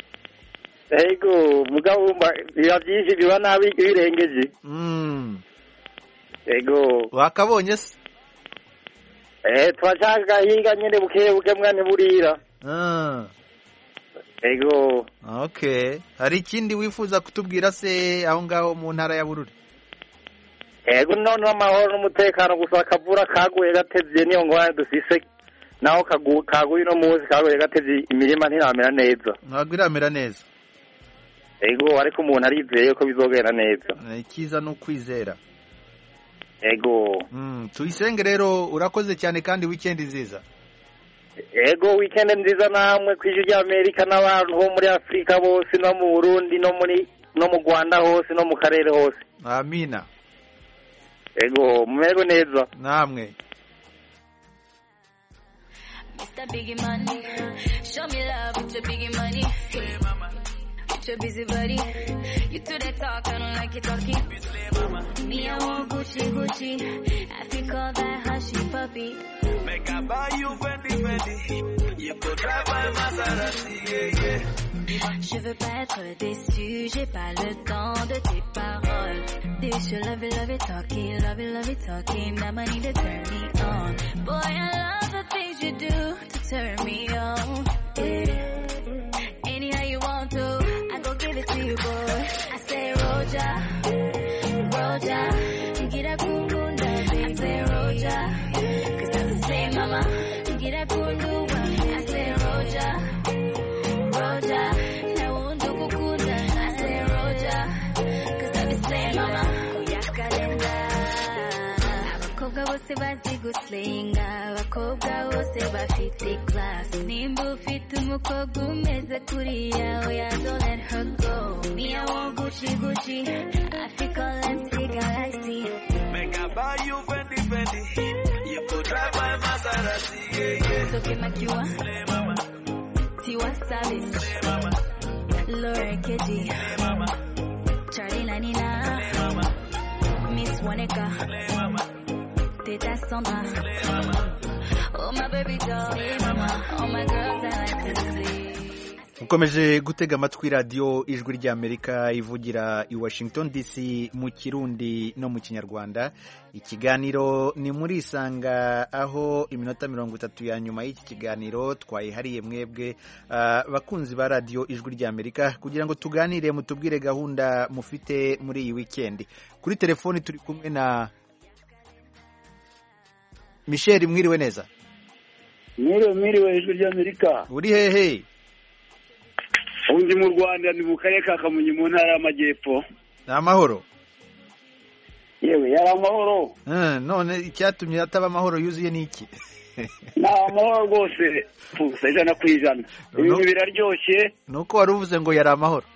Ego, mugabo biba byinshi biba nabi birengeje. Mm. Ego. Wakabonye se? Eh, twashaka higa nyene buke buke mwana burira. Ah. Ego. Okay. Hari ikindi wifuza kutubwira se aho ngaho mu ntara ya Bururi? Ego none amahoro n'umutekano gusa akavura kaguye gatevye niyo ngwana dufise. Naho kagu kaguye no muzi kaguye gatevye imirima ntiramera neza. Ntabwo iramera neza. Ego ariko umuntu arizeye ko bizogenda neza. Ikiza no kwizera. Ego. Mm, Tuyisenge rero urakoze cyane kandi weekend nziza. Ego weekend nziza namwe kwije rya Amerika n'abantu bo muri Afrika bose no mu Burundi no muri no mu Rwanda hose no mu karere hose. Amina. Ego mumego neza. Namwe. Mister Biggie Money, show me love with your biggie money. Slay Mama. With your busy body, you do that talk, I don't like you talking. Slay Mama. Me, I want Gucci, Gucci, I think all that hushy puppy. Make I buy you Fendi, Fendi. You could drive my Maserati, yeah, yeah. Je veux pas être déçu, j'ai pas le temps de tes paroles. This you love it, love it, talking, love it, love it, talking. Now I need to turn me on. Boy, I love the things you do to turn me on. Yeah. Anyhow bose bazi guslenga abakobwa bose bafite class nimba ufite umukobwa umeze kuriya oya don't let her go me I want Gucci Gucci Africa Atlantic Galaxy make I buy you Fendi Fendi you could drive my Maserati yeah yeah Toke Makiwa Slay mama Tiwa Savage Slay mama Laura Keji Slay mama Charlie Nanina Slay mama Miss Waneka Slay mama Teta Sandra Slay mama oh my baby doll Slay mama all my girls I like to see ukomeje gutega amatwi radiyo ijwi ry'Amerika ivugira i Washington D C mu Kirundi no mu Kinyarwanda. Ikiganiro ni muri Isanga, aho iminota mirongo itatu ya nyuma y'iki kiganiro twayihariye mwebwe uh, bakunzi ba radiyo ijwi ry'Amerika kugira ngo tuganire mutubwire gahunda mufite muri iyi weekend. Kuri telefoni turi kumwe na Michel. Mwiriwe neza? Mwiriwe mwiriwe ijwi ry'Amerika. Uri hehe? Undi mu Rwanda ni mu karere ka Kamonyi mu ntara y'Amajyepfo. Ni amahoro? Yewe yari amahoro. Eh, none icyatumye ataba amahoro yuzuye niki? Na amahoro rwose pusa ijana ku ijana. Ibintu biraryoshye. Nuko wari uvuze ngo yari amahoro.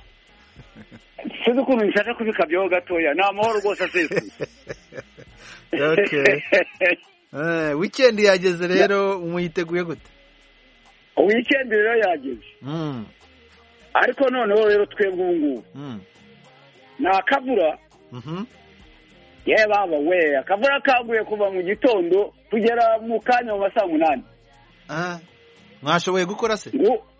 Sizo ukuntu nshaka kubikabyaho gatoya. Ni amahoro rwose asese. Okay. Eh, weekend yageze rero umuyiteguye gute? Weekend rero yageze. Mm. Ariko noneho rero twebwe ubu ngubu Mm. na akavura. Mhm. Ye baba we akavura kaguye kuva mu gitondo kugera mu kanya mu masaha umunani. Ah. Mwashoboye gukora se?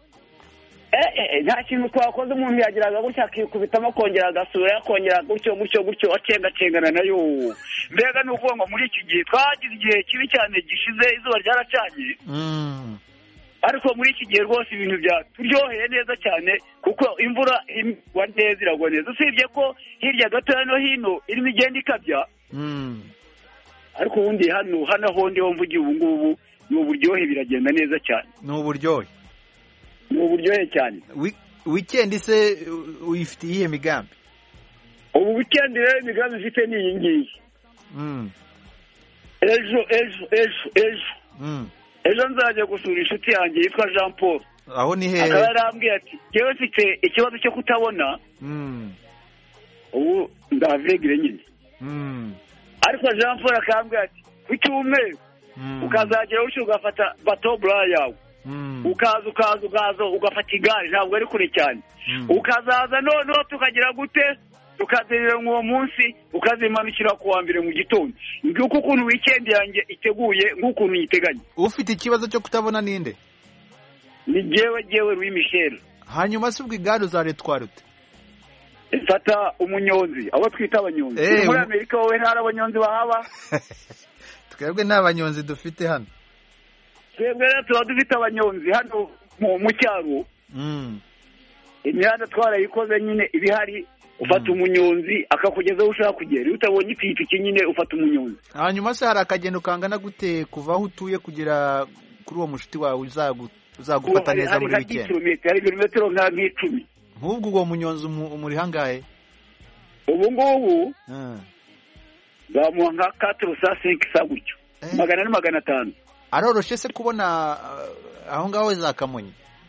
Eh eh nta kintu twakoze umuntu yagiraga gutya akikubitamo kongera agasura yakongera gutyo gutyo gutyo acenga cengana nayo. Mbega ni ukuvuga ngo muri iki gihe twagize igihe kibi cyane gishize izuba ryaracanye. Mm. Ariko muri iki gihe rwose ibintu byaturyoheye neza cyane kuko imvura igwa neza iragwa neza, usibye ko hirya gato no hino irimo igenda ikabya. Mm. Ariko ubundi hano hano honde ho mvugiye ubu ngubu ni uburyohe biragenda neza cyane. Ni uburyohe. Ni uburyohe cyane. Weekend se uyifite iyihe migambi? Ubu weekend rero imigambi ifite ni iyi ngiyi. Mm. Ejo ejo ejo ejo. Mm. Ejo nzajya gusura inshuti yanjye yitwa Jean Paul. Aho ni hehe? Akaba yarambwiye ati yewe mfite ikibazo cyo kutabona. Mm. Ubu ndavegire nyine. Mm. Ariko Jean Paul akambwiye ati ku cyumweru ukazagera ushi ugafata bato bra yawe. Mm. Ukaza ukaza ukaza ugafata igare ntabwo ari kure cyane. Ukazaza noneho tukagira gute tukazerera uwo munsi ukazimanukira kuwa mbere mu gitondo. Nguko ukuntu weekend yanjye iteguye nk'ukuntu yiteganye. Ufite ikibazo cyo kutabona ninde? Ni jewe jewe Louis Michel. Hanyuma se ubwo igare uzaretwara ute? Fata umunyonzi abo twita abanyonzi. Hey, muri Amerika wowe ntara abanyonzi bahaba? Twebwe nta banyonzi dufite hano. Twebwe rero tuba dufite abanyonzi hano mu cyaro. Mm. Imihanda twarayikoze nyine ibihari. Ufata umunyonzi akakugeza aho ushaka kugera. Utabonye ipikipiki nyine ufata umunyonzi. Hanyuma se hari akagendo kangana gute kuva aho utuye kugera kuri uwo mushiti wawe uzagu uzagufata neza muri weekend? Hari kilometero nka nk'icumi. Nk'ubwo uwo munyonzi umuri hangahe? Ubu ngubu eh zamuha nka quatre cent cinq sa gutyo. Magana na magana atanu. Aroroshe se kubona aho ngaho za Kamonyi?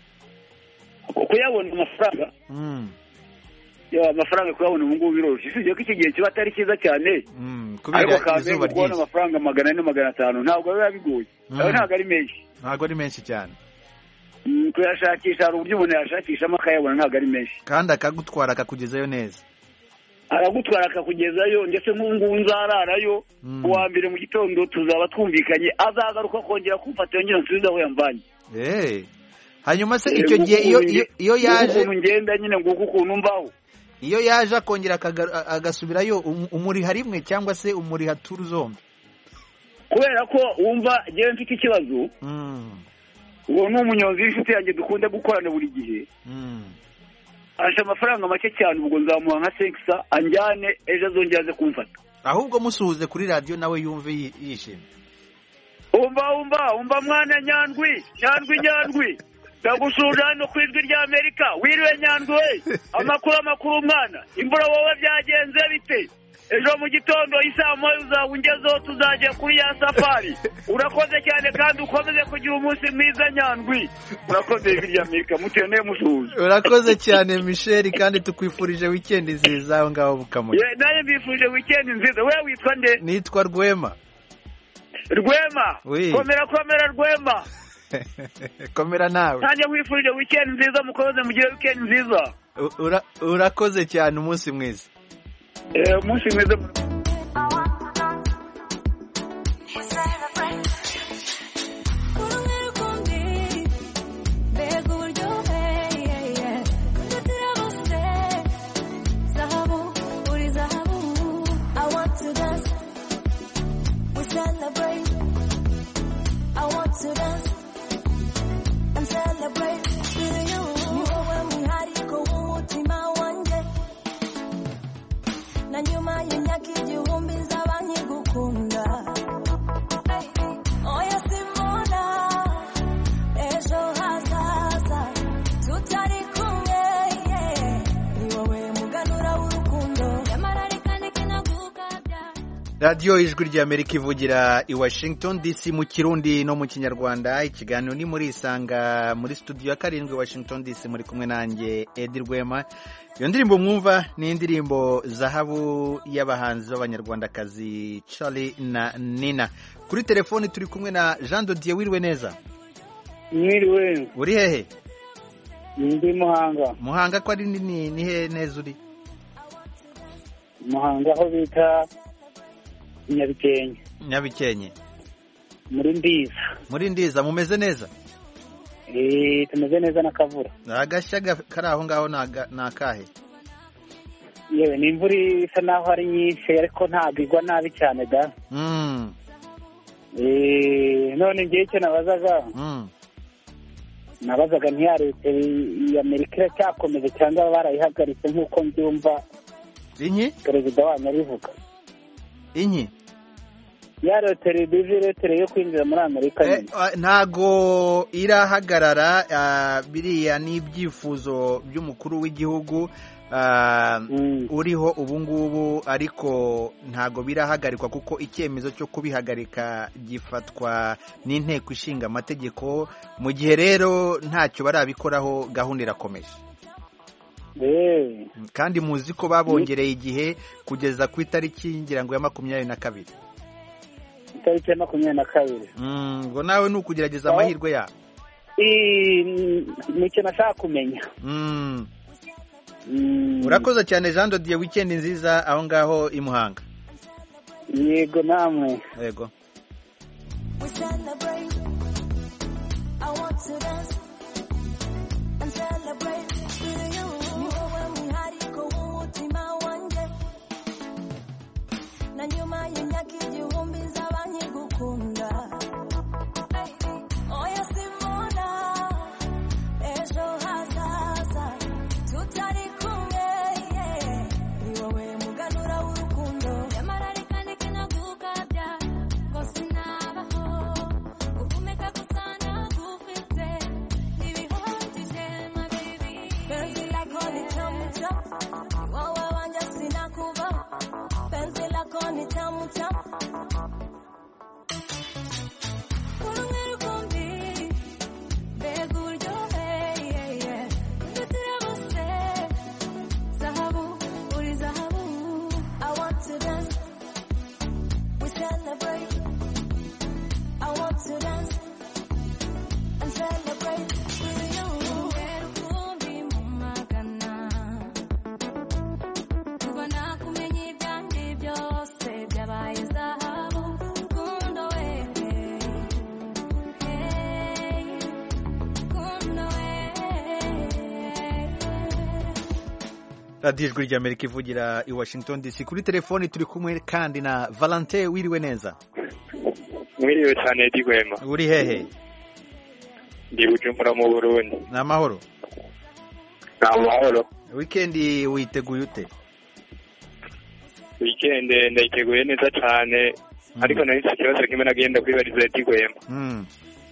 Kuyabona amafaranga. Mm. Ya amafaranga kuyabona ubu ngubu biroroshye. Sije ko iki gihe kiba atari cyiza cyane. Mm. Kubera izuba ryinshi. Amafaranga magana na magana atanu ntabwo biba bigoye. Aho ntabwo ari menshi. Ntabwo ari menshi cyane. Mm, kuyashakisha hari uburyo umuntu yashakishamo akayabona ntabwo ari menshi. Kandi akagutwara akakugezayo neza. Aragutwara akakugezayo ndetse nk'ubu nzararayo kuwa mbere mu gitondo tuzaba twumvikanye azagaruka kongera kumfata yongera nsubiza aho yamvanye. Eh. Hanyuma se icyo gihe iyo iyo yaje ngenda nyine nguko ukuntu mbaho. Iyo yaje akongera agasubirayo umuriha rimwe cyangwa se umuriha turu zombi? Kubera ko wumva jewe mfite ikibazo. Mm. Uwo ni umunyonzi w'inshuti yanjye dukunda gukorana buri gihe. Mm. Asha amafaranga make cyane ubwo nzamuha nka cinq sa anjyane ejo azongera aze kumfata. Ahubwo musuhuze kuri radio nawe yumve yishimye. Umba umba umba mwana Nyandwi, Nyandwi Nyandwi. Ndagushuje hano ku ijwi rya Amerika. Wiriwe Nyandwi we. Amakuru amakuru mwana. Imbura wowe byagenze bite? ejo mu gitondo isaa moya uzaba ungezeho tuzajya kuri ya safari. Urakoze cyane kandi ukomeze kugira umunsi mwiza Nyandwi. Urakoze hirya Amerika mutene musuhuza. Urakoze cyane Michel kandi tukwifurije weekend nziza aho ngaho Bukamuye. Ye naye mbifurije weekend nziza. Wewe witwa nde? Nitwa Rwema. Rwema. Oui. Komera komera Rwema. Komera nawe. Nanjye nkwifurije weekend nziza mukomeze mugire weekend nziza. Ura urakoze cyane umunsi mwiza. Eh umunsi mwiza. Radio Ijwi ry'Amerika ivugira i Washington D C mu Kirundi no mu Kinyarwanda. Ikiganiro ni muri Isanga muri studio ya karindwi Washington D C, muri kumwe nanjye Edi Rwema. Iyo ndirimbo mwumva ni indirimbo Zahabu y'abahanzi b'Abanyarwandakazi Charlie na Nina. Kuri telefoni turi kumwe na Jean Dodier. Wiriwe neza? Mwiriwe. Uri hehe? Ndi Muhanga. Muhanga ko ari ni ni he neza uri? Muhanga aho bita Nyabikenke. Nyabikenke. Muri Ndiza. Muri Ndiza mumeze neza? Eh tumeze neza na kavura. Agashyaga kari aho ngaho nakahe? Yewe ni imvura isa naho ari nyinshi ariko ntabwo igwa nabi cyane da. Mm. Eh none ngiye cyo nabazaga. Mm. Nabazaga ntiyarete y'Amerika cyakomeze cyangwa barayihagaritse nkuko mbyumva. Inyi? Perezida wanyu arivuga. Inyi? Ya lotere biziretere yo kwinjira muri Amerika. Eh, ntago irahagarara. Uh, biriya ni ibyifuzo by'umukuru w'igihugu uh, mm. uriho ubu ngubu, ariko ntago birahagarikwa kuko icyemezo cyo kubihagarika gifatwa n'inteko ishinga amategeko. Mu gihe rero ntacyo barabikoraho, gahunda irakomeje. Eh. Kandi muzi ko babongereye igihe kugeza ku itariki ngira ngo ya makumyabiri na kabiri. Itariki ya makumyabiri na kabiri. Mm, ngo nawe ni ukugerageza amahirwe ya. Eh, nicyo nashaka kumenya. Mm. Mm. Urakoze cyane Jean Dodier, weekend nziza aho ngaho i Muhanga. Yego namwe. Yego. We celebrate. I want to dance and celebrate with you. Na nyuma y'imyaka igihumbi nzaba nkigukunda. Oya simona ejo hazaza tutari kumwe, ni wowe muganura w'urukundo. Nyamara reka ndeke nagukabya ngo sinabaho, guhumeka gusa nagufite n'ibihagije my baby. Penzi lako ni tamu tamu, wowe wanje sinakuva. Penzi lako ni tamu tamu. Kurumwe rukumbi mbega uryoheye, ndutira bose zahabu uri zahabu. I want to dance, we celebrate. I want to dance and celebrate with you. Rukumbi mumagana kuba nakumenye ibyanjye byose byabaye zahabu. Kundo we hey, kundo we. Radio Ijwi ry'Amerika ivugira i Washington D C. Kuri telefoni turi kumwe kandi na Valentin. Wiriwe neza? Mwiriwe cyane Edi Rwema. Uri hehe? Ndi Bujumbura mu Burundi. Na mahoro? Na mahoro. Weekend witeguye ute? Weekend ndayiteguye neza cyane, ariko nari nzi ikibazo kimwe nagenda kwibariza Edi Rwema. Mm.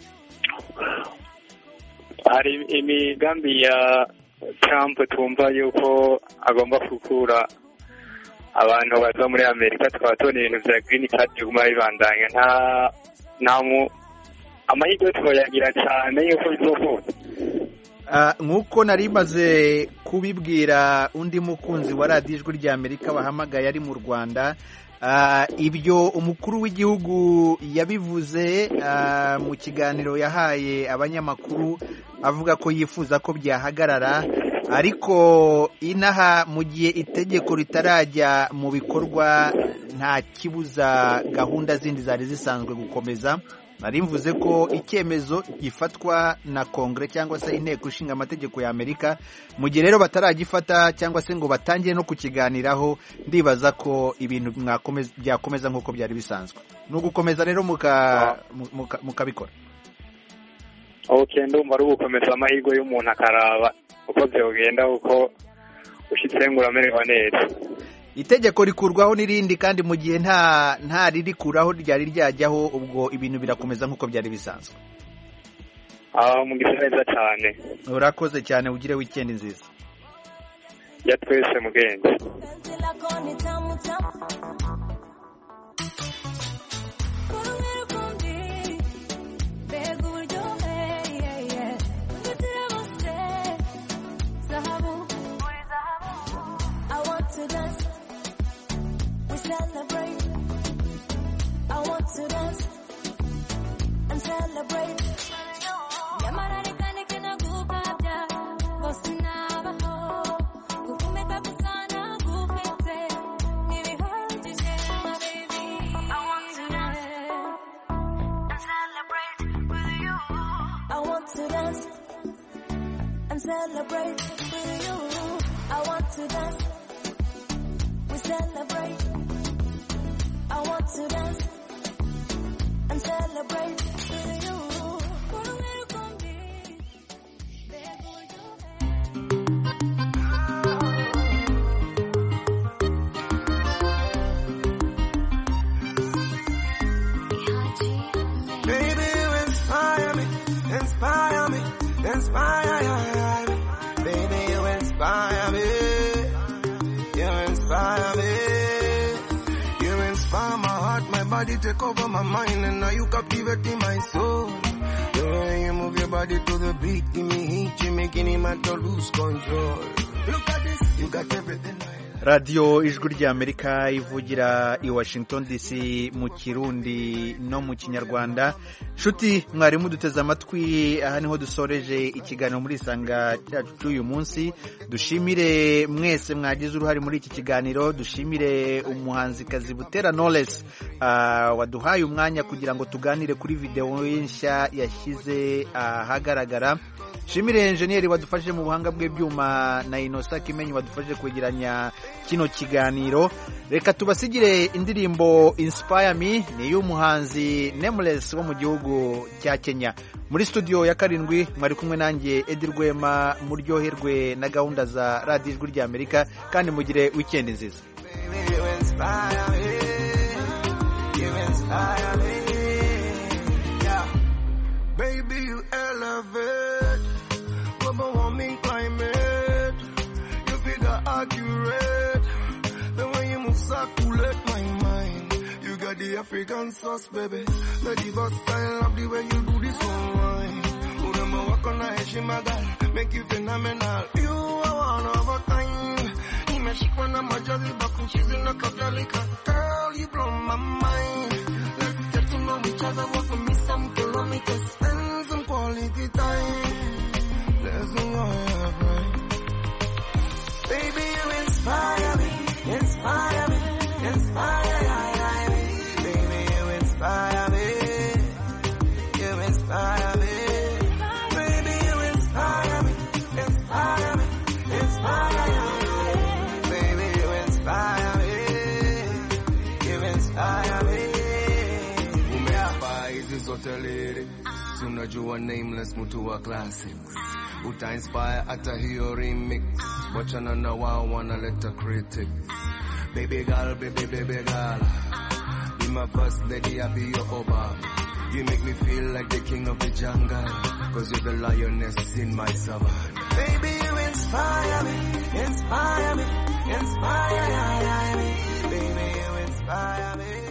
Hari imigambi ya Trump tumva yuko agomba gukura abantu baza muri amerika tukaba tubona ibintu vya green card biguma bibandanya nta nta mu amahirwe twoyagira cyane yuko bizovuga. nk'uko nari maze kubibwira undi mukunzi wa radiyo ijwi rya amerika wahamagaye ari mu rwanda, ibyo umukuru w'igihugu yabivuze mu kiganiro yahaye abanyamakuru avuga ko yifuza ko byahagarara, ariko inaha mu gihe itegeko ritarajya mu bikorwa nta kibuza gahunda zindi zari zisanzwe gukomeza. nari mvuze ko icyemezo gifatwa na kongere cyangwa se inteko ishinga amategeko ya Amerika, mu gihe rero bataragifata cyangwa se ngo batangire no kukiganiraho, ndibaza ko ibintu byakomeza nk'uko byari bisanzwe. ni ugukomeza rero mukabikora. Okay, ndumva ari ugukomeza amahirwe y'umuntu akaraba uko byogenda, uko ushitse ngo uramererwa neza. Itegeko rikurwaho n'irindi, kandi mu gihe nta nta ririkuraho ryari ryajyaho, ubwo ibintu birakomeza nk'uko byari bisanzwe. Ah, mu neza cyane. Urakoze cyane, ugire weekend nziza. Ya twese mugenzi. Celebrate. I want to dance and celebrate. Yamarani kani kina gukabya, kosinaba ho. Kukumeka kusana gufite, nibihagije my baby. I want to dance and celebrate with you. I want to dance and celebrate with you. I want to dance. We celebrate. I want to dance and celebrate with you. Baby, you inspire me, inspire me, inspire me. Baby, you inspire me, you inspire me. My heart, my body take over my mind, and now you captivating my soul. The way you move your body to the beat, give me heat, you making him have to lose control. Look at this, you got everything. Radio Ijwi rya Amerika ivugira i Washington D C mu Kirundi no mu Kinyarwanda. Shuti mwari muduteze amatwi, aha niho dusoreje ikiganiro muri Isanga cyacu cy'uyu munsi. Dushimire mwese mwagize uruhare muri iki kiganiro, dushimire umuhanzikazi Butera Knowless uh, waduhaye umwanya kugira ngo tuganire kuri video nshya yashyize ahagaragara. Uh, Shimire engineer wadufashije mu buhanga bwe byuma na Inosa Kimenyi wadufashije kwegeranya kino kiganiro. Reka tubasigire indirimbo Inspire Me, ni y'umuhanzi Nameless wo mu gihugu cya Kenya. Muri studio ya karindwi mwari kumwe nanjye Edi Rwema, muryoherwe na gahunda za Radio Ijwi rya Amerika, kandi mugire weekend nziza. Baby, you elevate global warming climate. You figure accurate. The way you move circulate my mind. You got the African sauce, baby. The diva style of the way you do this online. Urema wako na heshima girl, make you phenomenal. You are one of a kind. Nimeshikwa na majazi bakuchizi na kadhalika. Girl, you blow my mind. Let's get to know each other, walk with me some kilometers. Spend some quality time. Let's go have right. Baby, you inspire me, inspire me, inspire me. Baby, you inspire me, you inspire me. Baby, you inspire me, inspire me, inspire me. Baby, you inspire me, you inspire me. Umeinspire hizi zote lyrics. Si unajua Nameless mtu wa classics. Uta inspire hata hiyo remix. Wachana na wao wanaleta critics. Baby girl, baby, baby girl. Be my first lady, I'll be your Obama. You make me feel like the king of the jungle. Cause you're the lioness in my summer. Baby, you inspire me, inspire me, inspire me. Baby, you inspire me.